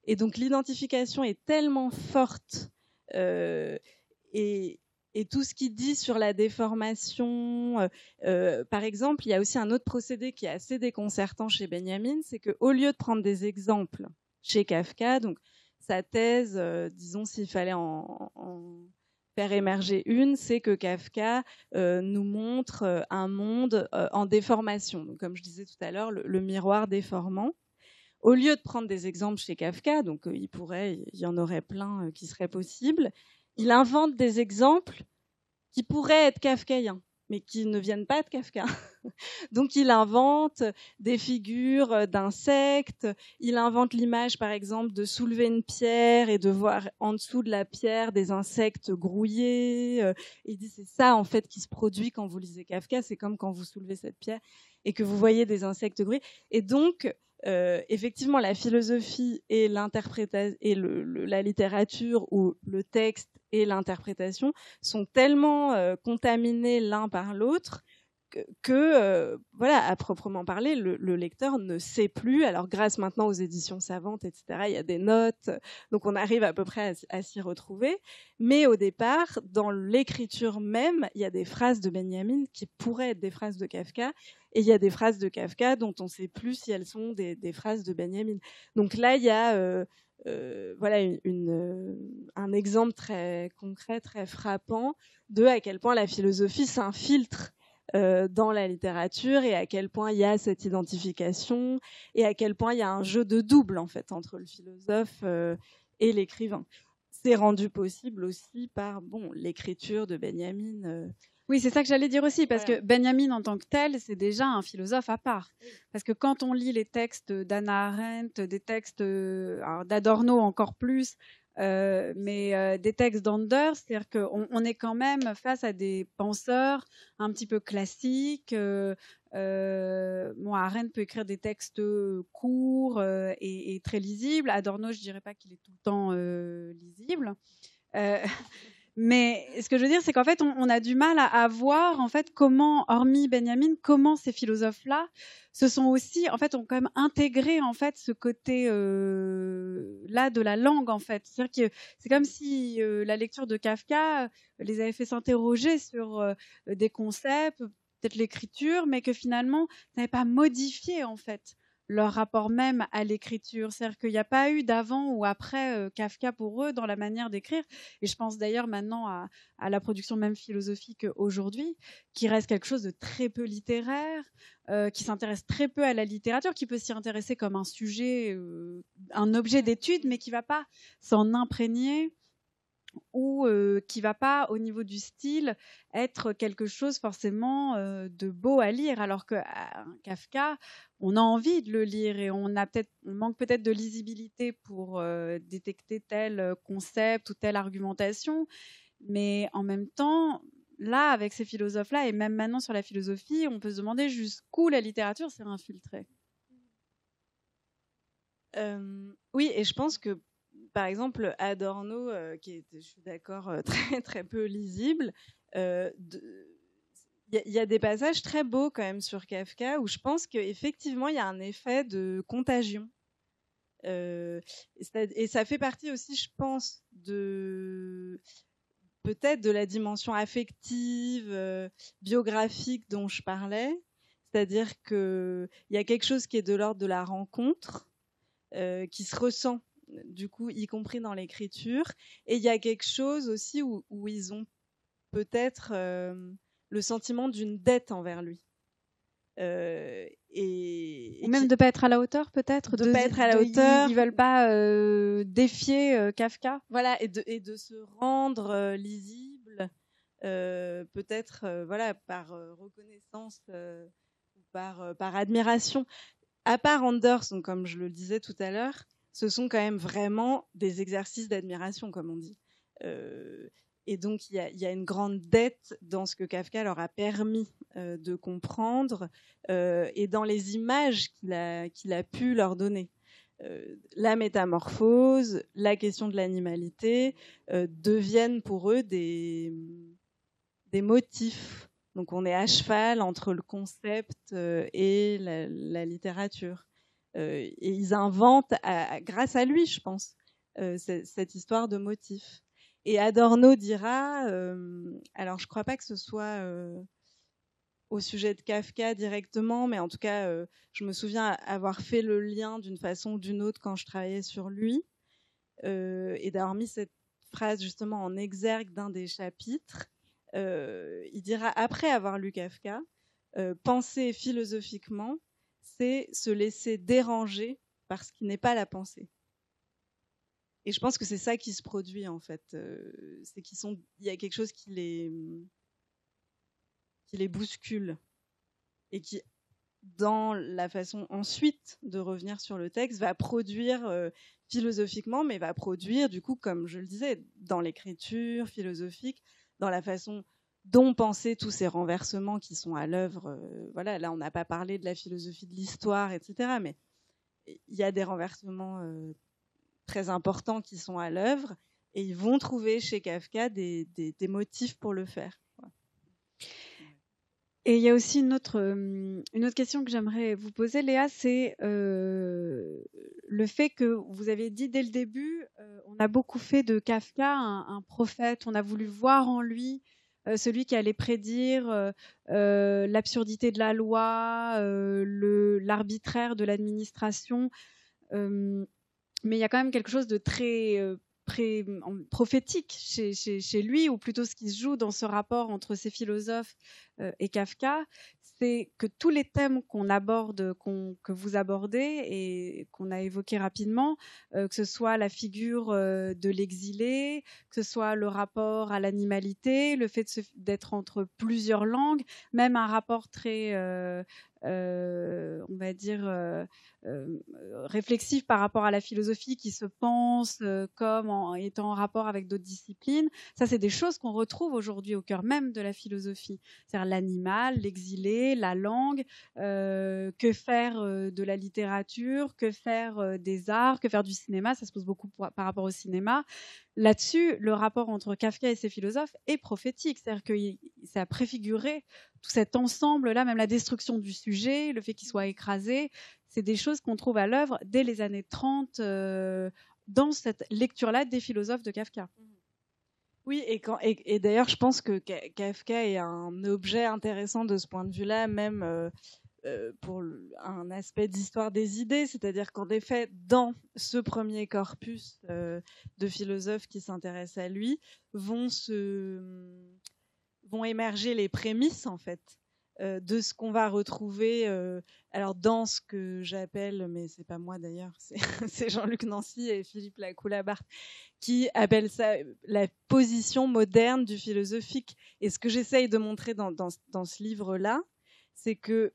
et donc l'identification est tellement forte, euh, et, et tout ce qu'il dit sur la déformation, euh, euh, par exemple, il y a aussi un autre procédé qui est assez déconcertant chez Benjamin, c'est qu'au lieu de prendre des exemples chez Kafka, donc sa thèse, euh, disons s'il fallait en, en faire émerger une, c'est que Kafka euh, nous montre euh, un monde euh, en déformation, donc comme je disais tout à l'heure, le, le miroir déformant. Au lieu de prendre des exemples chez Kafka, donc euh, il pourrait, il y en aurait plein euh, qui seraient possibles, il invente des exemples qui pourraient être kafkaïens, mais qui ne viennent pas de Kafka. Donc il invente des figures d'insectes, il invente l'image par exemple de soulever une pierre et de voir en dessous de la pierre des insectes grouillés. Il dit c'est ça en fait qui se produit quand vous lisez Kafka, c'est comme quand vous soulevez cette pierre et que vous voyez des insectes grouillés. Et donc Euh, effectivement, la philosophie et l'interprétation et le, le, la littérature ou le texte et l'interprétation sont tellement euh, contaminés l'un par l'autre que, que euh, voilà, à proprement parler, le, le lecteur ne sait plus. Alors, grâce maintenant aux éditions savantes, et cetera, il y a des notes, donc on arrive à peu près à, à s'y retrouver. Mais au départ, dans l'écriture même, il y a des phrases de Benjamin qui pourraient être des phrases de Kafka. Et il y a des phrases de Kafka dont on ne sait plus si elles sont des, des phrases de Benjamin. Donc là, il y a euh, euh, voilà une, une, euh, un exemple très concret, très frappant de à quel point la philosophie s'infiltre euh, dans la littérature et à quel point il y a cette identification et à quel point il y a un jeu de double en fait entre le philosophe euh, et l'écrivain. C'est rendu possible aussi par bon l'écriture de Benjamin. Euh, Oui, c'est ça que j'allais dire aussi, parce voilà. que Benjamin en tant que tel, c'est déjà un philosophe à part. Oui. Parce que quand on lit les textes d'Hannah Arendt, des textes alors d'Adorno encore plus, euh, mais euh, des textes d'Anders, c'est-à-dire qu'on on est quand même face à des penseurs un petit peu classiques. Euh, euh, bon, Arendt peut écrire des textes courts euh, et, et très lisibles. Adorno, je dirais pas qu'il est tout le temps euh, lisible. Euh, Mais ce que je veux dire, c'est qu'en fait, on, on a du mal à, à voir, en fait, comment, hormis Benjamin, comment ces philosophes-là se sont aussi, en fait, ont quand même intégré, en fait, ce côté euh, là de la langue, en fait. C'est-à-dire que c'est comme si euh, la lecture de Kafka les avait fait s'interroger sur euh, des concepts, peut-être l'écriture, mais que finalement, ça n'avait pas modifié, en fait, leur rapport même à l'écriture. C'est-à-dire qu'il n'y a pas eu d'avant ou après euh, Kafka pour eux dans la manière d'écrire. Et je pense d'ailleurs maintenant à, à la production même philosophique aujourd'hui, qui reste quelque chose de très peu littéraire, euh, qui s'intéresse très peu à la littérature, qui peut s'y intéresser comme un sujet, euh, un objet d'étude, mais qui ne va pas s'en imprégner, ou euh, qui va pas au niveau du style être quelque chose forcément euh, de beau à lire, alors que euh, Kafka, on a envie de le lire et on a peut-être, on manque peut-être de lisibilité pour euh, détecter tel concept ou telle argumentation, mais en même temps, là, avec ces philosophes-là et même maintenant sur la philosophie, on peut se demander jusqu'où la littérature s'est infiltrée. Euh, oui, et je pense que par exemple, Adorno, euh, qui est, je suis d'accord, euh, très très peu lisible, il euh, y, y a des passages très beaux quand même sur Kafka où je pense qu'effectivement il y a un effet de contagion. Euh, et ça fait partie aussi, je pense, de peut-être de la dimension affective, euh, biographique dont je parlais. C'est-à-dire qu'il y a quelque chose qui est de l'ordre de la rencontre, euh, qui se ressent du coup, y compris dans l'écriture. Et il y a quelque chose aussi où, où ils ont peut-être euh, le sentiment d'une dette envers lui. Euh, et, Ou même qui, de ne pas être à la hauteur, peut-être. De ne pas être à la hauteur. Ils ne veulent pas euh, défier euh, Kafka. Voilà, et de, et de se rendre euh, lisible, euh, peut-être euh, voilà, par euh, reconnaissance, euh, par, euh, par admiration. À part Anders, donc, comme je le disais tout à l'heure, ce sont quand même vraiment des exercices d'admiration, comme on dit. Euh, et donc, il y a, y a une grande dette dans ce que Kafka leur a permis euh, de comprendre euh, et dans les images qu'il a, qu'il a pu leur donner. Euh, la métamorphose, la question de l'animalité euh, deviennent pour eux des, des motifs. Donc, on est à cheval entre le concept euh, et la, la littérature. Euh, et ils inventent, à, à, grâce à lui, je pense, euh, cette, cette histoire de motif. Et Adorno dira, euh, alors je ne crois pas que ce soit euh, au sujet de Kafka directement, mais en tout cas, euh, je me souviens avoir fait le lien d'une façon ou d'une autre quand je travaillais sur lui, euh, et d'avoir mis cette phrase justement en exergue d'un des chapitres. Euh, il dira, après avoir lu Kafka, euh, penser philosophiquement, c'est se laisser déranger par ce qui n'est pas la pensée. Et je pense que c'est ça qui se produit en fait. Euh, c'est qu'ils sont, il y a quelque chose qui les, qui les bouscule et qui, dans la façon ensuite de revenir sur le texte, va produire euh, philosophiquement, mais va produire du coup, comme je le disais, dans l'écriture philosophique, dans la façon dont penser tous ces renversements qui sont à l'œuvre. Euh, voilà, là on n'a pas parlé de la philosophie de l'histoire, et cetera. Mais il y a des renversements euh, très importants qui sont à l'œuvre, et ils vont trouver chez Kafka des, des, des motifs pour le faire. Voilà. Et il y a aussi une autre, une autre question que j'aimerais vous poser, Léa, c'est euh, le fait que vous avez dit dès le début, euh, on a beaucoup fait de Kafka un, un prophète, on a voulu voir en lui euh, celui qui allait prédire euh, euh, l'absurdité de la loi, euh, le, l'arbitraire de l'administration. Euh, mais il y a quand même quelque chose de très euh, pré, prophétique chez, chez, chez lui, ou plutôt ce qui se joue dans ce rapport entre ces philosophes euh, et Kafka, c'est que tous les thèmes qu'on aborde, qu'on, que vous abordez et qu'on a évoqués rapidement, euh, que ce soit la figure euh, de l'exilé, que ce soit le rapport à l'animalité, le fait de se, d'être entre plusieurs langues, même un rapport très, euh, euh, on va dire, euh, euh, réflexif par rapport à la philosophie qui se pense euh, comme en étant en rapport avec d'autres disciplines. Ça, c'est des choses qu'on retrouve aujourd'hui au cœur même de la philosophie. C'est-à-dire l'animal, l'exilé, la langue, euh, que faire euh, de la littérature, que faire euh, des arts, que faire du cinéma. Ça se pose beaucoup pour, par rapport au cinéma. Là-dessus, le rapport entre Kafka et ses philosophes est prophétique. C'est-à-dire que ça a préfiguré tout cet ensemble-là, même la destruction du sujet, le fait qu'il soit écrasé. C'est des choses qu'on trouve à l'œuvre dès les années trente euh, dans cette lecture-là des philosophes de Kafka. Oui, et, quand, et, et d'ailleurs, je pense que Kafka est un objet intéressant de ce point de vue-là, même euh, euh, pour un aspect d'histoire des idées, c'est-à-dire qu'en effet, dans ce premier corpus euh, de philosophes qui s'intéressent à lui, vont, se, vont émerger les prémices, en fait, euh, de ce qu'on va retrouver euh, alors dans ce que j'appelle, mais c'est pas moi d'ailleurs, c'est, c'est Jean-Luc Nancy et Philippe Lacoue-Labarthe qui appellent ça la position moderne du philosophique. Et ce que j'essaye de montrer dans, dans, dans ce livre-là, c'est que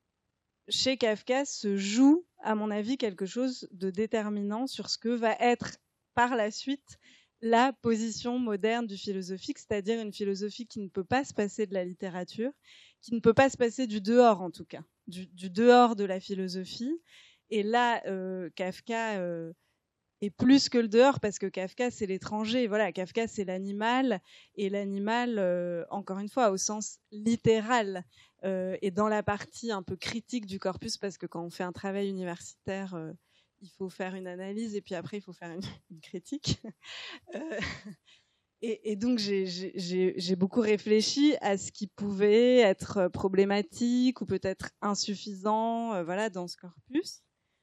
chez Kafka se joue, à mon avis, quelque chose de déterminant sur ce que va être par la suite la position moderne du philosophique, c'est-à-dire une philosophie qui ne peut pas se passer de la littérature, qui ne peut pas se passer du dehors en tout cas, du, du dehors de la philosophie. Et là, euh, Kafka euh, est plus que le dehors, parce que Kafka, c'est l'étranger. Voilà, Kafka, c'est l'animal, et l'animal, euh, encore une fois, au sens littéral, euh, et dans la partie un peu critique du corpus, parce que quand on fait un travail universitaire, euh, il faut faire une analyse, et puis après, il faut faire une, une critique. euh, Et, et donc, j'ai, j'ai, j'ai beaucoup réfléchi à ce qui pouvait être problématique ou peut-être insuffisant euh, voilà, dans ce corpus.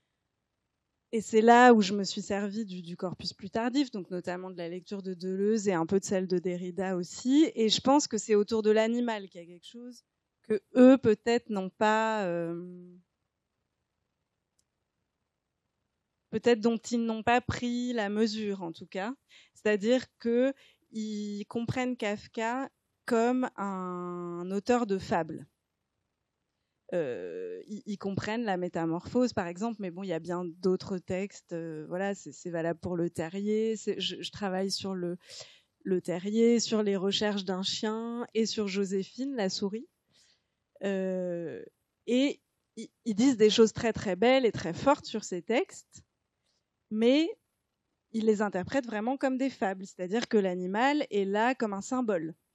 Et c'est là où je me suis servie du, du corpus plus tardif, donc notamment de la lecture de Deleuze et un peu de celle de Derrida aussi. Et je pense que c'est autour de l'animal qu'il y a quelque chose que eux, peut-être, n'ont pas... Euh, peut-être dont ils n'ont pas pris la mesure, en tout cas. C'est-à-dire que ils comprennent Kafka comme un auteur de fables. Euh, ils, ils comprennent la métamorphose, par exemple, mais bon, il y a bien d'autres textes. Euh, voilà, c'est, c'est valable pour Le Terrier. C'est, je, je travaille sur le, le Terrier, sur les recherches d'un chien et sur Joséphine, la souris. Euh, et ils, ils disent des choses très très belles et très fortes sur ces textes, mais il les interprète vraiment comme des fables, c'est-à-dire que l'animal est là comme un symbole.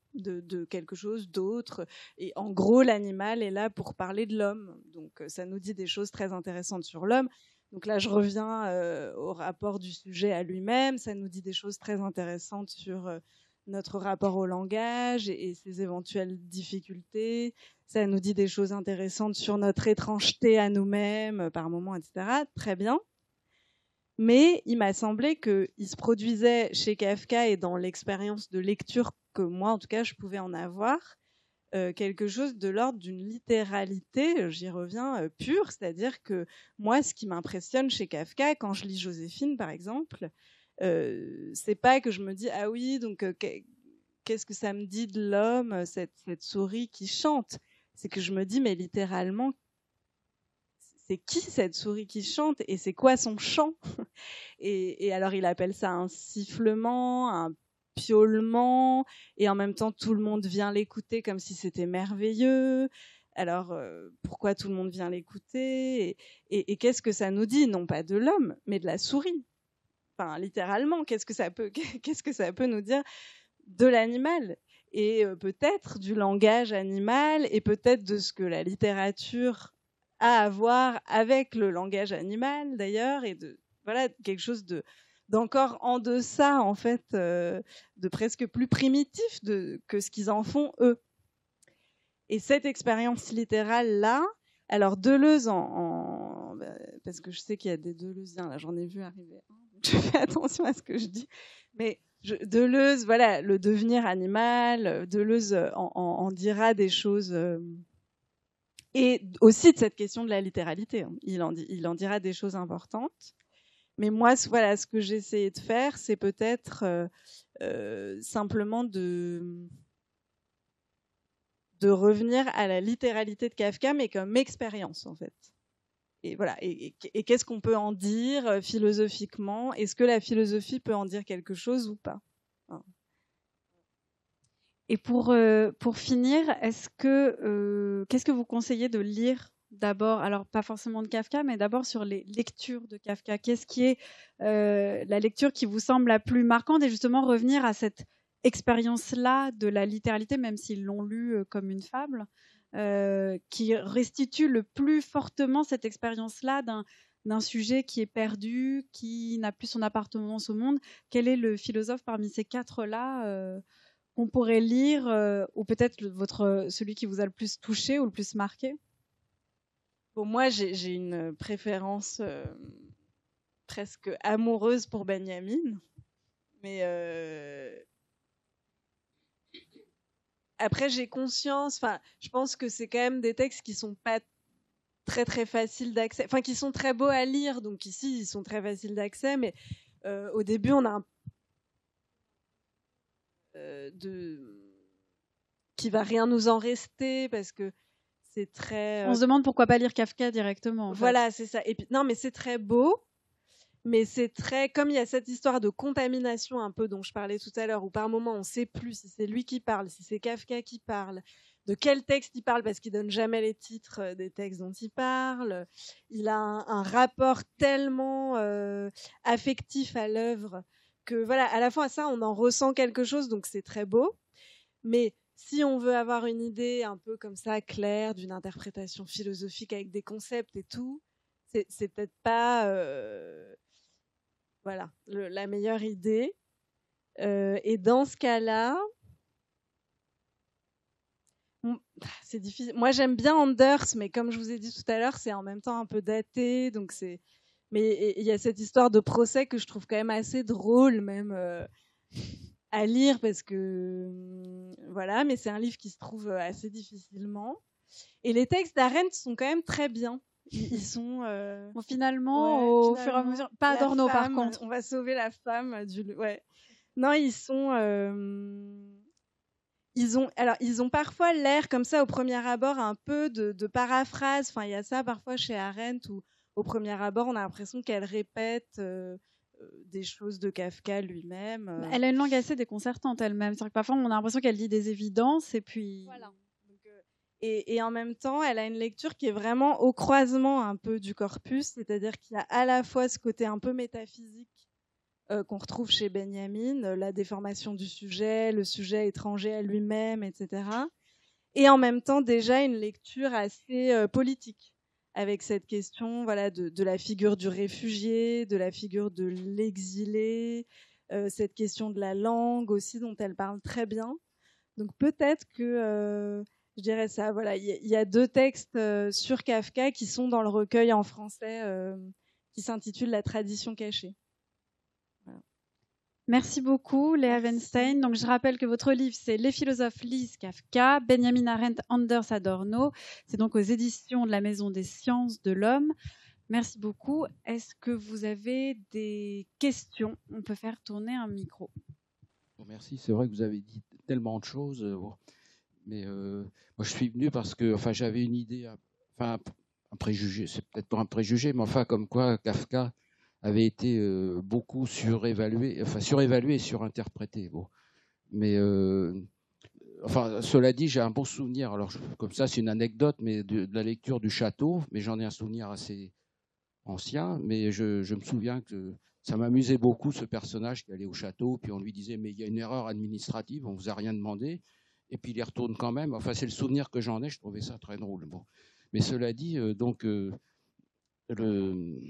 de, de quelque chose d'autre. Et en gros, l'animal est là pour parler de l'homme. Donc, ça nous dit des choses très intéressantes sur l'homme. Donc là, je reviens euh, au rapport du sujet à lui-même. Ça nous dit des choses très intéressantes sur euh, notre rapport au langage et, et ses éventuelles difficultés. Ça nous dit des choses intéressantes sur notre étrangeté à nous-mêmes, euh, par moments, et cetera. Très bien. Mais il m'a semblé qu'il se produisait chez Kafka et dans l'expérience de lecture que moi, en tout cas, je pouvais en avoir, euh, quelque chose de l'ordre d'une littéralité, j'y reviens, euh, pure. C'est-à-dire que moi, ce qui m'impressionne chez Kafka, quand je lis Joséphine, par exemple, euh, c'est pas que je me dis « Ah oui, donc euh, qu'est-ce que ça me dit de l'homme, cette, cette souris qui chante ?» C'est que je me dis « Mais littéralement, c'est qui cette souris qui chante et c'est quoi son chant ?» et, et alors il appelle ça un sifflement, un piaulement, et en même temps tout le monde vient l'écouter comme si c'était merveilleux. Alors euh, pourquoi tout le monde vient l'écouter et, et, et qu'est-ce que ça nous dit, non pas de l'homme, mais de la souris. Enfin, littéralement, qu'est-ce que ça peut, qu'est-ce que ça peut nous dire de l'animal et euh, peut-être du langage animal et peut-être de ce que la littérature a à voir avec le langage animal d'ailleurs, et de voilà quelque chose de d'encore en deçà en fait, euh, de presque plus primitif de, que ce qu'ils en font eux. Et cette expérience littérale là, alors Deleuze en, en bah, parce que je sais qu'il y a des Deleuziens là, j'en ai vu arriver un, donc je fais attention à ce que je dis, mais je, Deleuze, voilà, le devenir animal, Deleuze en, en, en dira des choses. Euh, Et aussi de cette question de la littéralité. Il en, dit, il en dira des choses importantes. Mais moi, voilà, ce que j'ai essayé de faire, c'est peut-être euh, euh, simplement de, de revenir à la littéralité de Kafka, mais comme expérience, en fait. Et voilà. Et, et, et qu'est-ce qu'on peut en dire euh, philosophiquement ? Est-ce que la philosophie peut en dire quelque chose ou pas ? hein. Et pour, euh, pour finir, est-ce que, euh, qu'est-ce que vous conseillez de lire d'abord, alors pas forcément de Kafka, mais d'abord sur les lectures de Kafka. Qu'est-ce qui est euh, la lecture qui vous semble la plus marquante, et justement revenir à cette expérience-là de la littéralité, même s'ils l'ont lu euh, comme une fable, euh, qui restitue le plus fortement cette expérience-là d'un, d'un sujet qui est perdu, qui n'a plus son appartenance au monde. Quel est le philosophe parmi ces quatre-là euh, qu'on pourrait lire, euh, ou peut-être le, votre, celui qui vous a le plus touché ou le plus marqué? Bon, moi, j'ai, j'ai une préférence euh, presque amoureuse pour Benjamin, mais euh... après, j'ai conscience, enfin, je pense que c'est quand même des textes qui sont pas très très faciles d'accès, enfin, qui sont très beaux à lire, donc ici, ils sont très faciles d'accès, mais euh, au début, on a un euh, de qui va rien nous en rester parce que c'est très. Euh... On se demande pourquoi pas lire Kafka directement. En voilà, fait. c'est ça. Et puis non, mais c'est très beau, mais c'est très comme il y a cette histoire de contamination un peu dont je parlais tout à l'heure, où par moment on sait plus si c'est lui qui parle, si c'est Kafka qui parle, de quel texte il parle parce qu'il donne jamais les titres des textes dont il parle. Il a un, un rapport tellement euh, affectif à l'œuvre que voilà, à la fois à ça on en ressent quelque chose, donc c'est très beau, mais si on veut avoir une idée un peu comme ça, claire, d'une interprétation philosophique avec des concepts et tout, c'est, c'est peut-être pas euh, voilà, le, la meilleure idée. Euh, et dans ce cas-là, c'est difficile. Moi, j'aime bien Anders, mais comme je vous ai dit tout à l'heure, c'est en même temps un peu daté. Donc c'est... Mais il y a cette histoire de procès que je trouve quand même assez drôle, même... Euh... à lire parce que voilà, mais c'est un livre qui se trouve assez difficilement. Et les textes d'Arendt sont quand même très bien. Ils, ils sont euh... bon, finalement, ouais, au finalement, fur et à mesure, pas Adorno par contre. On va sauver la femme du. Ouais. Non, ils sont. Euh... Ils ont. Alors, ils ont parfois l'air comme ça au premier abord un peu de, de paraphrase. Enfin, il y a ça parfois chez Arendt où au premier abord on a l'impression qu'elle répète. Euh... des choses de Kafka lui-même. Elle a une langue assez déconcertante elle-même. C'est-à-dire que parfois on a l'impression qu'elle dit des évidences et puis. Voilà. Donc, euh, et, et en même temps, elle a une lecture qui est vraiment au croisement un peu du corpus, c'est-à-dire qu'il y a à la fois ce côté un peu métaphysique euh, qu'on retrouve chez Benjamin, la déformation du sujet, le sujet étranger à lui-même, et cetera. Et en même temps déjà une lecture assez euh, politique, avec cette question voilà, de, de la figure du réfugié, de la figure de l'exilé, euh, cette question de la langue aussi dont elle parle très bien. Donc peut-être que, euh, je dirais ça, voilà, il y, y a deux textes euh, sur Kafka qui sont dans le recueil en français euh, qui s'intitule La tradition cachée. Voilà. Merci beaucoup, Léa Weinstein. Donc, je rappelle que votre livre, c'est Les philosophes lisent Kafka, Benjamin Arendt, Anders Adorno. C'est donc aux éditions de la Maison des sciences de l'homme. Merci beaucoup. Est-ce que vous avez des questions? On peut faire tourner un micro. Bon, merci. C'est vrai que vous avez dit tellement de choses. Euh, bon. Mais euh, moi, je suis venu parce que enfin, j'avais une idée, enfin, un préjugé, c'est peut-être pas un préjugé, mais enfin, comme quoi Kafka avait été euh, beaucoup surévalué, enfin surévalué et surinterprété. Bon, mais euh, enfin, cela dit, j'ai un bon souvenir. Alors, je, comme ça, c'est une anecdote, mais de, de la lecture du Château. Mais j'en ai un souvenir assez ancien. Mais je, je me souviens que ça m'amusait beaucoup ce personnage qui allait au château, puis on lui disait mais il y a une erreur administrative, on vous a rien demandé, et puis il y retourne quand même. Enfin, c'est le souvenir que j'en ai. Je trouvais ça très drôle. Bon, mais cela dit, euh, donc euh, le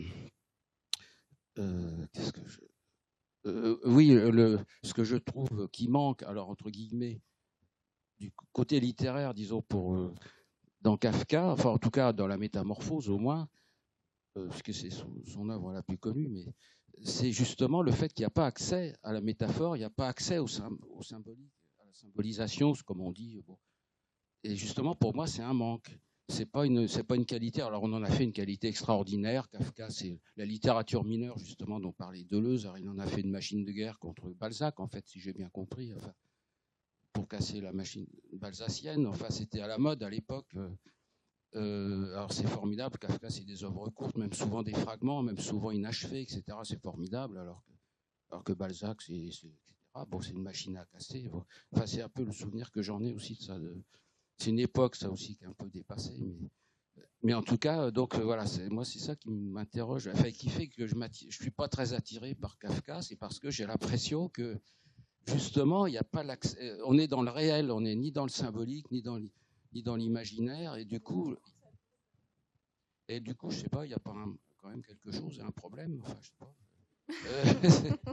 Euh, qu'est-ce que je... euh, oui, le, ce que je trouve qui manque, alors entre guillemets, du côté littéraire, disons, pour, euh, dans Kafka, enfin en tout cas dans la Métamorphose au moins, euh, puisque c'est son, son œuvre la plus connue, mais c'est justement le fait qu'il n'y a pas accès à la métaphore, il n'y a pas accès au, au symbolique, à la symbolisation, comme on dit. Bon. Et justement, pour moi, c'est un manque. C'est pas une, c'est pas une qualité. Alors, on en a fait une qualité extraordinaire. Kafka, c'est la littérature mineure, justement, dont parlait Deleuze. Alors, il en a fait une machine de guerre contre Balzac, en fait, si j'ai bien compris, enfin, pour casser la machine balzacienne. Enfin, c'était à la mode à l'époque. Euh, alors, c'est formidable. Kafka, c'est des œuvres courtes, même souvent des fragments, même souvent inachevés, et cetera. C'est formidable. Alors que, alors que Balzac, c'est, c'est, et cetera. Bon, c'est une machine à casser. Bon. Enfin, c'est un peu le souvenir que j'en ai aussi de ça. De, c'est une époque, ça aussi, qui est un peu dépassée. Mais, mais en tout cas, donc voilà, c'est, moi, c'est ça qui m'interroge, enfin, qui fait que je ne suis pas très attiré par Kafka, c'est parce que j'ai l'impression que, justement, il n'y a pas l'accès. On est dans le réel, on n'est ni dans le symbolique, ni dans, ni dans l'imaginaire, et du coup, et du coup, je ne sais pas, il n'y a pas un, quand même quelque chose, un problème, enfin, je sais pas. Euh,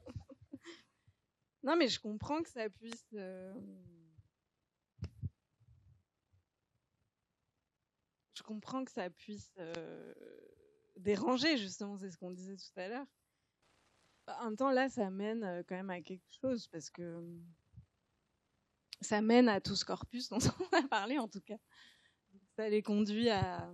non, mais je comprends que ça puisse... Euh... Je comprends que ça puisse euh, déranger, justement, c'est ce qu'on disait tout à l'heure. En même temps, là, ça mène euh, quand même à quelque chose, parce que ça mène à tout ce corpus dont on a parlé, en tout cas. Ça les conduit à,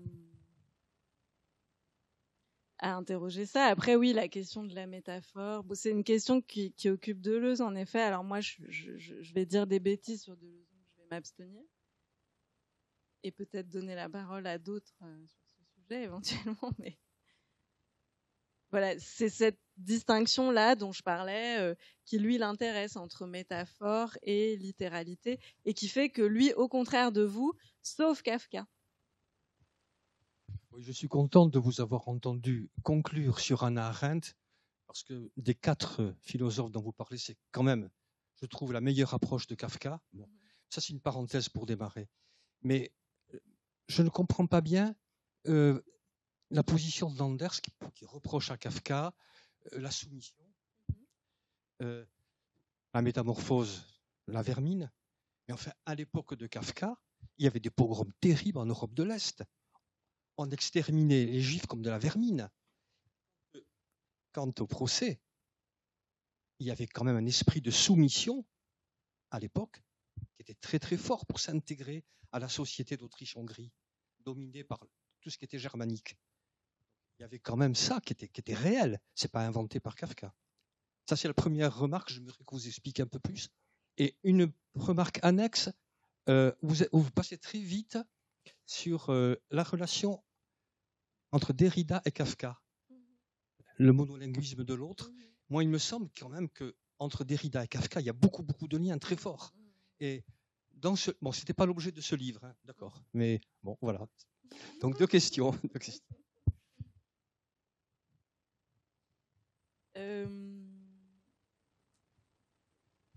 à interroger ça. Après, oui, la question de la métaphore, bon, c'est une question qui, qui occupe Deleuze, en effet. Alors moi, je, je, je vais dire des bêtises sur Deleuze, donc je vais m'abstenir. Et peut-être donner la parole à d'autres euh, sur ce sujet éventuellement, mais voilà, c'est cette distinction-là dont je parlais, euh, qui lui l'intéresse entre métaphore et littéralité, et qui fait que lui, au contraire de vous, sauve Kafka. Oui, je suis contente de vous avoir entendu conclure sur Hannah Arendt, parce que des quatre philosophes dont vous parlez, c'est quand même, je trouve, la meilleure approche de Kafka. Bon, ça, c'est une parenthèse pour démarrer. Mais je ne comprends pas bien euh, la position de Landers qui, qui reproche à Kafka euh, la soumission, euh, la métamorphose, la vermine. Mais enfin, à l'époque de Kafka, il y avait des pogroms terribles en Europe de l'Est. On exterminait les Juifs comme de la vermine. Quant au procès, il y avait quand même un esprit de soumission à l'époque qui était très très fort pour s'intégrer à la société d'Autriche-Hongrie, dominée par tout ce qui était germanique. Il y avait quand même ça qui était, qui était réel. C'est pas inventé par Kafka. Ça, c'est la première remarque. Je voudrais que vous expliquiez un peu plus. Et une remarque annexe, euh, vous, vous passez très vite sur euh, la relation entre Derrida et Kafka, le monolinguisme de l'autre. Moi, il me semble quand même qu'entre Derrida et Kafka, il y a beaucoup, beaucoup de liens très forts. Et dans ce, bon, c'était pas l'objet de ce livre, hein, d'accord. Mais bon, voilà. Donc deux questions. Deux questions. Euh...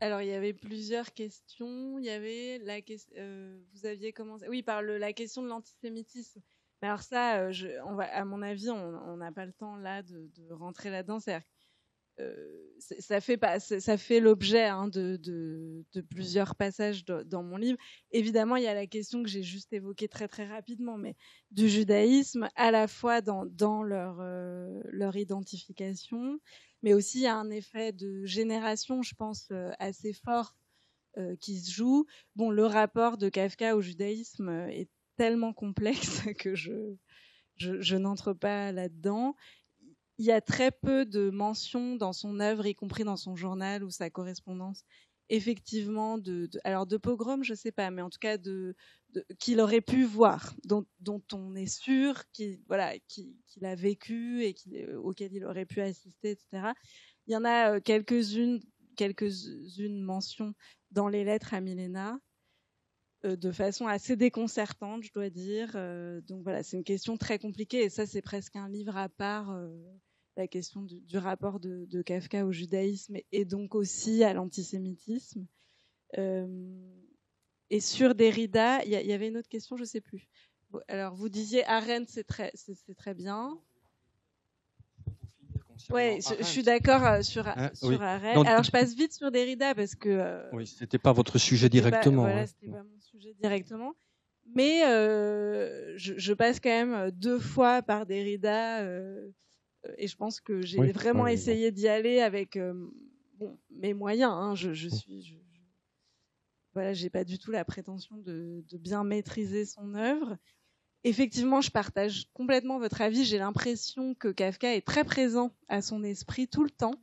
Alors, il y avait plusieurs questions. Il y avait la question. Euh, vous aviez commencé. Oui, par le, la question de l'antisémitisme. Mais alors ça, euh, je, on va, à mon avis, on n'a pas le temps là de, de rentrer là-dedans. C'est-à-dire, euh, ça fait pas, ça fait l'objet hein, de, de, de plusieurs passages de, dans mon livre. Évidemment, il y a la question que j'ai juste évoquée très très rapidement, mais du judaïsme à la fois dans, dans leur euh, leur identification. Mais aussi, il y a un effet de génération, je pense, euh, assez fort euh, qui se joue. Bon, le rapport de Kafka au judaïsme est tellement complexe que je, je, je n'entre pas là-dedans. Il y a très peu de mentions dans son œuvre, y compris dans son journal ou sa correspondance, effectivement, de, de alors de pogrom, je ne sais pas, mais en tout cas de, de qu'il aurait pu voir, dont, dont on est sûr qu'il voilà, qu'il, qu'il a vécu et qu'il, euh, auquel il aurait pu assister, et cetera. Il y en a euh, quelques-unes, quelques-unes mentions dans les lettres à Milena, euh, de façon assez déconcertante, je dois dire. Euh, donc voilà, c'est une question très compliquée et ça, c'est presque un livre à part. Euh, la question du, du rapport de, de Kafka au judaïsme et donc aussi à l'antisémitisme. Euh, et sur Derrida, il y, y avait une autre question, je ne sais plus. Alors, vous disiez Arendt, c'est très, c'est, c'est très bien. Oui, je, je suis d'accord sur, hein, sur oui. Arendt. Non, alors, je passe vite sur Derrida parce que... Euh, oui, ce n'était pas votre sujet directement. Pas, voilà, ce n'était pas mon sujet directement. Mais euh, je, je passe quand même deux fois par Derrida... Euh, et je pense que j'ai oui, vraiment oui, essayé oui. d'y aller avec euh, bon, mes moyens. Hein. Je, je suis, je, je, voilà, j'ai pas du tout la prétention de, de bien maîtriser son œuvre. Effectivement, je partage complètement votre avis. J'ai l'impression que Kafka est très présent à son esprit tout le temps,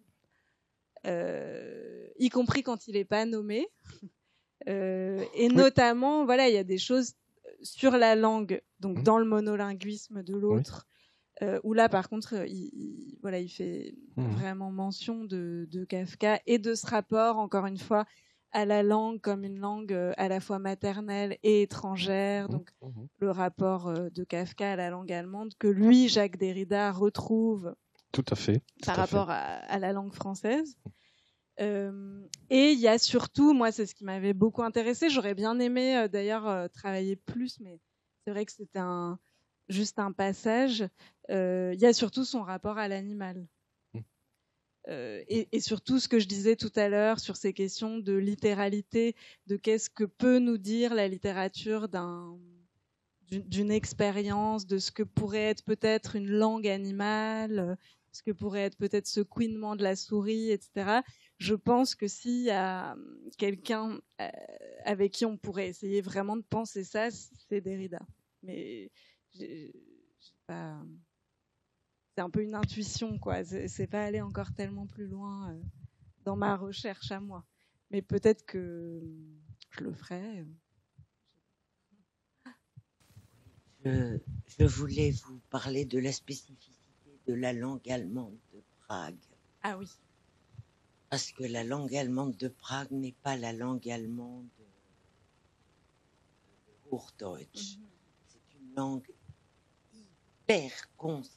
euh, y compris quand il n'est pas nommé. Euh, et oui. notamment, voilà, il y a des choses sur la langue, donc mmh. dans le monolinguisme de l'autre. Oui. Euh, où là, par contre, il, il, voilà, il fait mmh. vraiment mention de, de Kafka et de ce rapport, encore une fois, à la langue comme une langue euh, à la fois maternelle et étrangère. Donc, mmh. le rapport euh, de Kafka à la langue allemande que lui, Jacques Derrida, retrouve tout à fait, tout par à rapport fait. À, à la langue française. Euh, et il y a surtout, moi, c'est ce qui m'avait beaucoup intéressé. J'aurais bien aimé, euh, d'ailleurs, euh, travailler plus, mais c'est vrai que c'était un juste un passage. Euh, il y a surtout son rapport à l'animal. Euh, et, et surtout ce que je disais tout à l'heure sur ces questions de littéralité, de qu'est-ce que peut nous dire la littérature d'un, d'une, d'une expérience, de ce que pourrait être peut-être une langue animale, ce que pourrait être peut-être ce couinement de la souris, et cetera. Je pense que s'il y a quelqu'un avec qui on pourrait essayer vraiment de penser ça, c'est Derrida. Mais j'ai, j'ai pas... c'est un peu une intuition, quoi. C'est, c'est pas aller encore tellement plus loin euh, dans ma recherche à moi. Mais peut-être que je le ferai. Je, je voulais vous parler de la spécificité de la langue allemande de Prague. Ah oui. Parce que la langue allemande de Prague n'est pas la langue allemande de Hochdeutsch. Mm-hmm. C'est une langue hyper concise.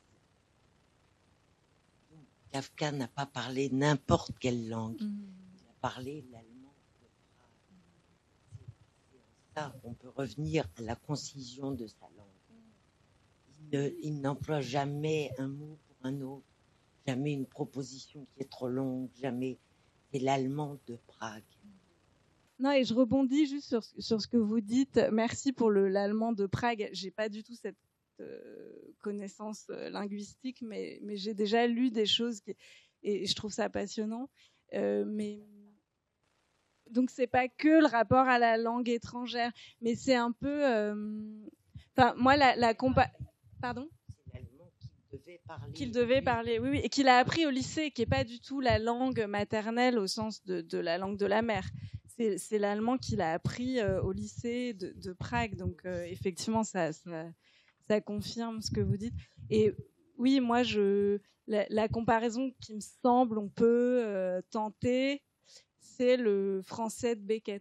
Kafka n'a pas parlé n'importe quelle langue. Mm. Il a parlé l'allemand de Prague. C'est en ça qu'on peut revenir à la concision de sa langue. Il, ne, il n'emploie jamais un mot pour un autre, jamais une proposition qui est trop longue, jamais. C'est l'allemand de Prague. Non, et je rebondis juste sur, sur ce que vous dites. Merci pour le, l'allemand de Prague. J'ai pas du tout cette Euh, connaissances euh, linguistiques, mais, mais j'ai déjà lu des choses qui, et je trouve ça passionnant. Euh, mais donc c'est pas que le rapport à la langue étrangère, mais c'est un peu. Enfin, euh, moi la, la compa. Pardon. C'est l'allemand qu'il devait parler. Qu'il devait parler, oui, oui, et qu'il a appris au lycée, qui est pas du tout la langue maternelle au sens de, de la langue de la mère. C'est, c'est l'allemand qu'il a appris euh, au lycée de, de Prague. Donc euh, effectivement, ça. ça Ça confirme ce que vous dites. Et oui, moi, je, la, la comparaison qui me semble on peut euh, tenter, c'est le français de Beckett.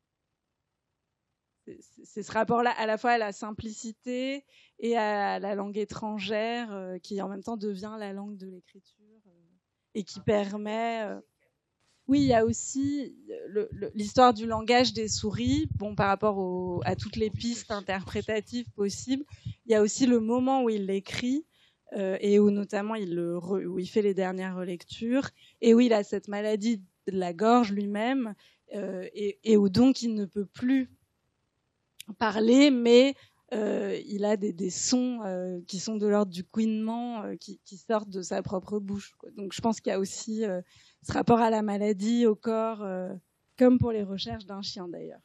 C'est, c'est, c'est ce rapport-là à la fois à la simplicité et à la langue étrangère euh, qui en même temps devient la langue de l'écriture euh, et qui permet... Euh... Oui, il y a aussi le, le, l'histoire du langage des souris. Bon, par rapport au, à toutes les pistes interprétatives possibles, il y a aussi le moment où il l'écrit euh, et où notamment il, le re, où il fait les dernières relectures et où il a cette maladie de la gorge lui-même euh, et, et où donc il ne peut plus parler, mais euh, il a des, des sons euh, qui sont de l'ordre du couinement euh, qui, qui sortent de sa propre bouche, quoi. Donc je pense qu'il y a aussi euh, ce rapport à la maladie, au corps, euh, comme pour les recherches d'un chien d'ailleurs.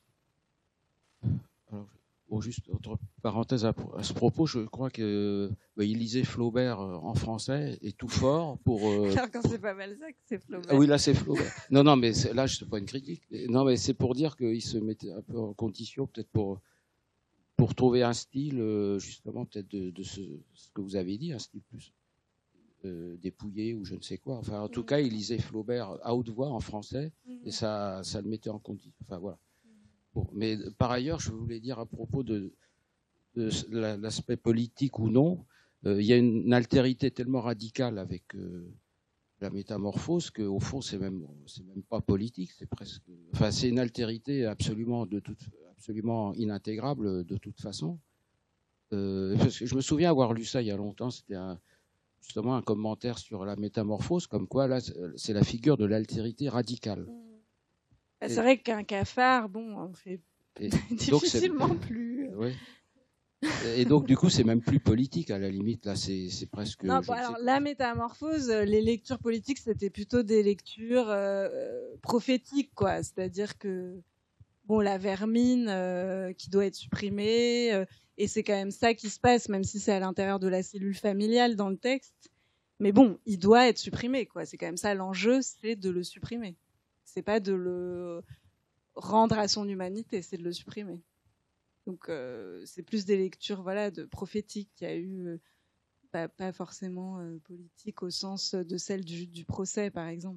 Alors, bon, juste autre parenthèse à, à ce propos, je crois que bah, il lisait Flaubert en français et tout fort pour. Euh, Alors quand c'est pas Balzac, c'est Flaubert. Ah oui, là c'est Flaubert. Non, non, mais là je sais pas une critique. Non, mais c'est pour dire qu'il se mettait un peu en condition, peut-être pour pour trouver un style justement peut-être de, de ce, ce que vous avez dit, un style plus euh, dépouillé ou je ne sais quoi. Enfin, en mmh. tout cas, il lisait Flaubert à haute voix en français mmh. et ça, ça le mettait en condition. Enfin voilà. Bon, mais par ailleurs, je voulais dire à propos de, de l'aspect politique ou non, euh, il y a une altérité tellement radicale avec euh, la métamorphose qu'au fond, c'est même, c'est même pas politique, c'est presque. Enfin, c'est une altérité absolument de toute, absolument inintégrable de toute façon. Euh, parce que je me souviens avoir lu ça il y a longtemps. C'était un, justement un commentaire sur la métamorphose, comme quoi là, c'est la figure de l'altérité radicale. C'est et, vrai qu'un cafard, bon, on fait et, difficilement donc plus. Oui. Et donc, du coup, c'est même plus politique, à la limite. Là, c'est, c'est presque... Non, bon, alors, la métamorphose, les lectures politiques, c'était plutôt des lectures euh, prophétiques, quoi. C'est-à-dire que, bon, la vermine euh, qui doit être supprimée, euh, et c'est quand même ça qui se passe, même si c'est à l'intérieur de la cellule familiale dans le texte. Mais bon, il doit être supprimé, quoi. C'est quand même ça, l'enjeu, c'est de le supprimer. C'est pas de le rendre à son humanité, c'est de le supprimer. Donc euh, c'est plus des lectures voilà de prophétiques qu'il y a eu, euh, pas, pas forcément euh, politiques au sens de celle du, du procès par exemple.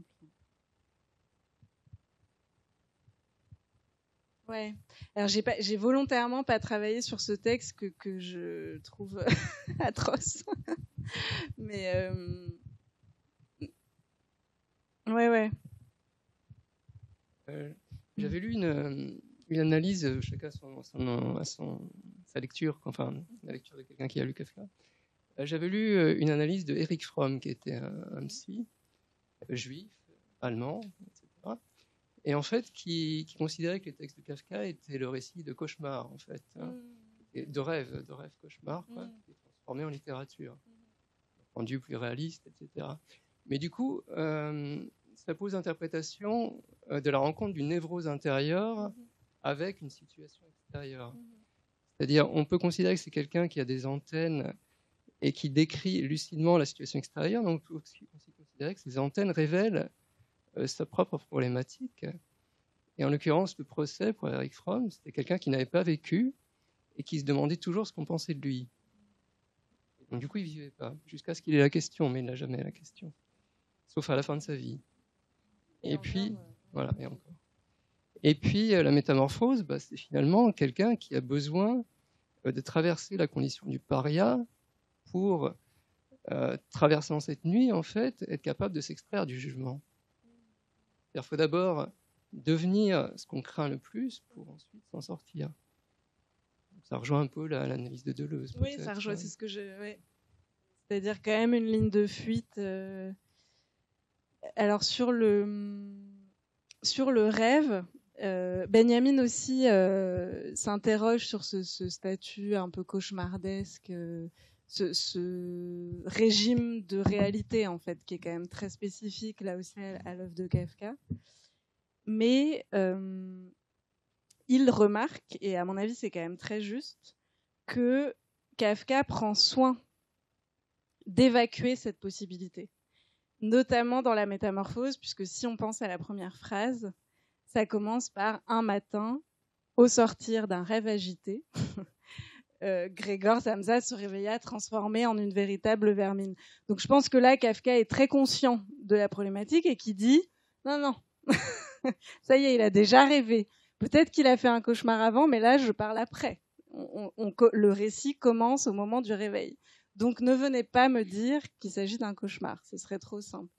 Ouais. Alors j'ai pas, j'ai volontairement pas travaillé sur ce texte que que je trouve atroce. Mais euh... ouais ouais. Euh, j'avais lu une une analyse, chacun son, son, son, sa lecture, enfin la lecture de quelqu'un qui a lu Kafka. J'avais lu une analyse de Erich Fromm, qui était un, un psy juif, allemand, et cetera. Et en fait, qui, qui considérait que les textes de Kafka étaient le récit de cauchemars, en fait, hein, et de rêves, de rêves cauchemars, quoi, qui est transformé en littérature, rendu plus réaliste, et cetera. Mais du coup, euh, ça pose l'interprétation de la rencontre d'une névrose intérieure avec une situation extérieure. Mmh. C'est-à-dire, on peut considérer que c'est quelqu'un qui a des antennes et qui décrit lucidement la situation extérieure, donc on peut aussi considérer que ces antennes révèlent euh, sa propre problématique. Et en l'occurrence, le procès pour Erich Fromm, c'était quelqu'un qui n'avait pas vécu et qui se demandait toujours ce qu'on pensait de lui. Donc du coup, il ne vivait pas, jusqu'à ce qu'il ait la question, mais il n'a jamais la question, sauf à la fin de sa vie. Et, et puis, encore, euh... voilà, et encore. Et puis, la métamorphose, bah, c'est finalement quelqu'un qui a besoin de traverser la condition du paria pour, euh, traversant cette nuit, en fait, être capable de s'extraire du jugement. Il faut d'abord devenir ce qu'on craint le plus pour ensuite s'en sortir. Ça rejoint un peu la, l'analyse de Deleuze. Oui, ça rejoint, c'est ce que je... Ouais. C'est-à-dire quand même une ligne de fuite. Euh... Alors, sur le, sur le rêve... Euh, Benjamin aussi euh, s'interroge sur ce, ce statut un peu cauchemardesque, euh, ce, ce régime de réalité en fait qui est quand même très spécifique là aussi à, à l'œuvre de Kafka. Mais euh, il remarque, et à mon avis c'est quand même très juste, que Kafka prend soin d'évacuer cette possibilité, notamment dans la métamorphose, puisque si on pense à la première phrase, ça commence par un matin, au sortir d'un rêve agité, euh, Grégor Samsa se réveilla transformé en une véritable vermine. Donc je pense que là, Kafka est très conscient de la problématique et qui dit non, non, ça y est, il a déjà rêvé. Peut-être qu'il a fait un cauchemar avant, mais là, je parle après. On, on, on, le récit commence au moment du réveil. Donc ne venez pas me dire qu'il s'agit d'un cauchemar, ce serait trop simple.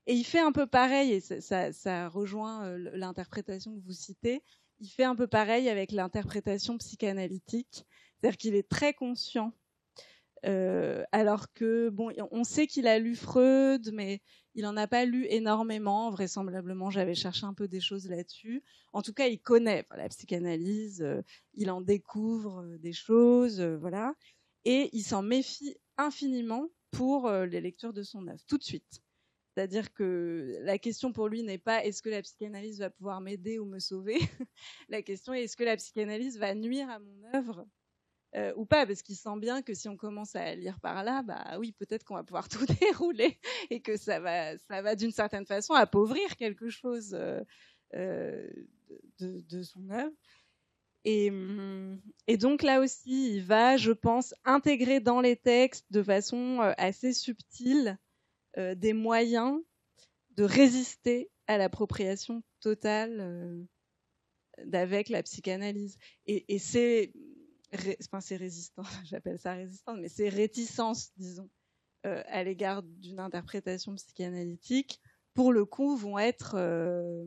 Et il fait un peu pareil, et ça, ça, ça rejoint euh, l'interprétation que vous citez, il fait un peu pareil avec l'interprétation psychanalytique, c'est-à-dire qu'il est très conscient, euh, alors que, bon, on sait qu'il a lu Freud, mais il n'en a pas lu énormément, vraisemblablement, j'avais cherché un peu des choses là-dessus. En tout cas, il connaît la psychanalyse, euh, il en découvre euh, des choses, euh, voilà, et il s'en méfie infiniment pour euh, les lectures de son œuvre, tout de suite. C'est-à-dire que la question pour lui n'est pas est-ce que la psychanalyse va pouvoir m'aider ou me sauver. La question est est-ce que la psychanalyse va nuire à mon œuvre euh, ou pas, parce qu'il sent bien que si on commence à lire par là, bah oui, peut-être qu'on va pouvoir tout dérouler et que ça va, ça va d'une certaine façon appauvrir quelque chose euh, euh, de, de son œuvre. Et, et donc là aussi, il va, je pense, intégrer dans les textes de façon assez subtile Euh, des moyens de résister à l'appropriation totale euh, d'avec la psychanalyse. Et, et c'est, ré, enfin c'est résistant, j'appelle ça résistant, mais c'est réticence, disons, euh, à l'égard d'une interprétation psychanalytique, pour le coup, vont être euh,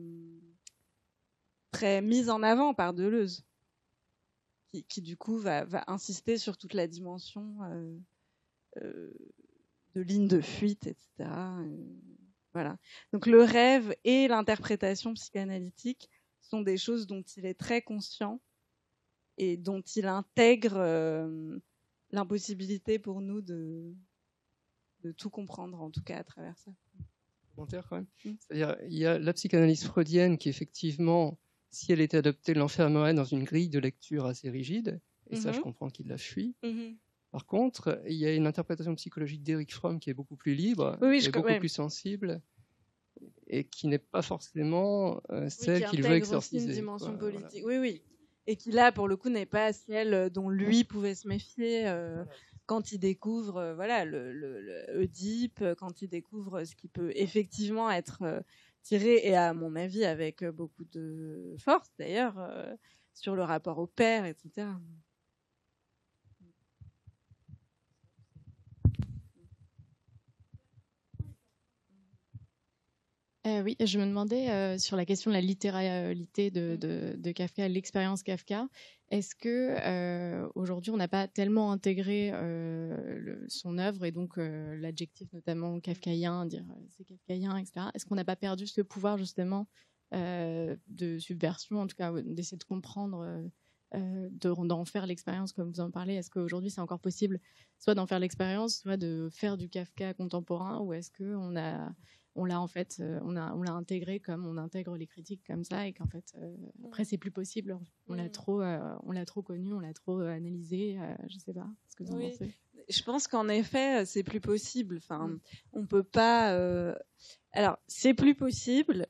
très mises en avant par Deleuze, qui, qui du coup va, va insister sur toute la dimension euh, euh, de lignes de fuite, et cetera. Voilà. Donc le rêve et l'interprétation psychanalytique sont des choses dont il est très conscient et dont il intègre euh, l'impossibilité pour nous de, de tout comprendre, en tout cas à travers ça. Commentaire quand même. Mmh. C'est-à-dire, il y a la psychanalyse freudienne qui, effectivement, si elle était adoptée, l'enfermerait dans une grille de lecture assez rigide, et mmh. ça, je comprends qu'il la fuit. Mmh. Par contre, il y a une interprétation psychologique d'Eric Fromm qui est beaucoup plus libre, oui, oui, qui est beaucoup ouais. plus sensible, et qui n'est pas forcément euh, celle oui, qu'il veut exorciser. Aussi une dimension quoi, politique. voilà. Oui, oui. Et qui là, pour le coup, n'est pas celle dont lui pouvait se méfier euh, voilà. quand il découvre, euh, voilà, le, le, le Oedipe, quand il découvre ce qui peut effectivement être euh, tiré, et à mon avis avec beaucoup de force d'ailleurs, euh, sur le rapport au père, et cetera. Euh, oui, je me demandais euh, sur la question de la littéralité de, de, de Kafka, l'expérience Kafka. Est-ce que euh, aujourd'hui on n'a pas tellement intégré euh, le, son œuvre et donc euh, l'adjectif notamment kafkaïen, dire euh, c'est kafkaïen, et cetera. Est-ce qu'on n'a pas perdu ce pouvoir justement euh, de subversion, en tout cas d'essayer de comprendre, euh, de, d'en faire l'expérience comme vous en parlez? Est-ce qu'aujourd'hui c'est encore possible, soit d'en faire l'expérience, soit de faire du Kafka contemporain, ou est-ce que on a on l'a en fait, euh, on a, on l'a intégré comme on intègre les critiques comme ça, et qu'en fait, euh, après c'est plus possible. On l'a trop, euh, on l'a trop connu, on l'a trop euh, analysé. Euh, je sais pas. Ce que vous en oui. pensez. Je pense qu'en effet, c'est plus possible. Enfin, mm. on peut pas. Euh... Alors, c'est plus possible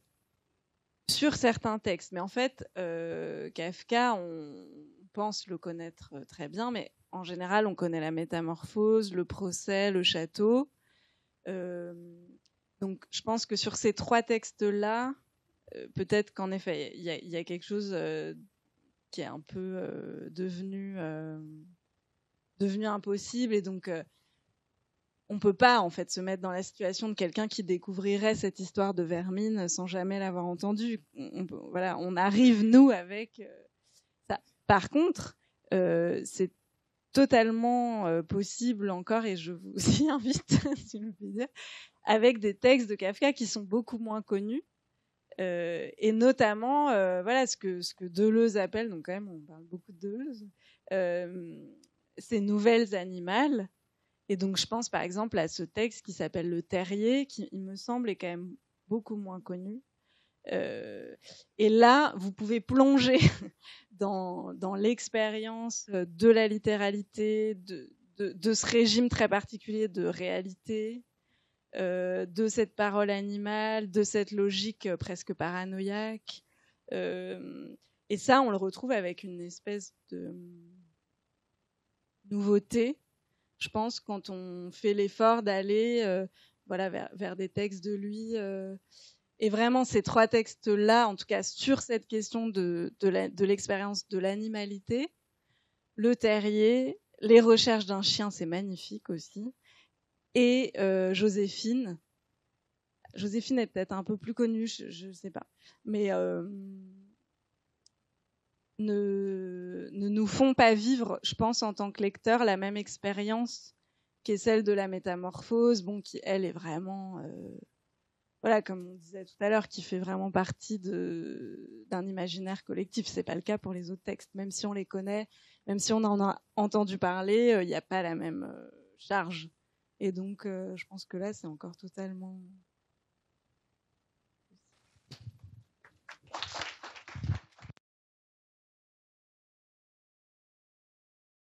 sur certains textes, mais en fait, euh, Kafka, on pense le connaître très bien, mais en général, on connaît la Métamorphose, le Procès, le Château. Euh... Donc, je pense que sur ces trois textes-là, euh, peut-être qu'en effet, il y, y a quelque chose euh, qui est un peu euh, devenu, euh, devenu impossible. Et donc, euh, on ne peut pas, en fait, se mettre dans la situation de quelqu'un qui découvrirait cette histoire de Vermine sans jamais l'avoir entendue. On, on, voilà, on arrive, nous, avec euh, ça. Par contre, euh, c'est totalement euh, possible encore, et je vous y invite, si je puis dire, avec des textes de Kafka qui sont beaucoup moins connus, euh, et notamment, euh, voilà, ce que, ce que Deleuze appelle, donc quand même, on parle beaucoup de Deleuze, euh, ces nouvelles animales. Et donc, je pense par exemple à ce texte qui s'appelle Le Terrier, qui, il me semble, est quand même beaucoup moins connu. Euh, et là, vous pouvez plonger dans, dans l'expérience de la littéralité, de, de, de ce régime très particulier de réalité, euh, de cette parole animale, de cette logique presque paranoïaque. Euh, et ça, on le retrouve avec une espèce de nouveauté, je pense, quand on fait l'effort d'aller euh, voilà, vers, vers des textes de lui. Euh, et vraiment, ces trois textes-là, en tout cas sur cette question de, de, la, de l'expérience de l'animalité, Le Terrier, Les Recherches d'un chien, c'est magnifique aussi, et euh, Joséphine. Joséphine est peut-être un peu plus connue, je ne sais pas. Mais euh, ne, ne nous font pas vivre, je pense, en tant que lecteurs, la même expérience qui est celle de la métamorphose, bon, qui, elle, est vraiment, euh, voilà, comme on disait tout à l'heure, qui fait vraiment partie de, d'un imaginaire collectif. C'est pas le cas pour les autres textes, même si on les connaît, même si on en a entendu parler, il n'y a pas la même euh, charge. Et donc, euh, je pense que là, c'est encore totalement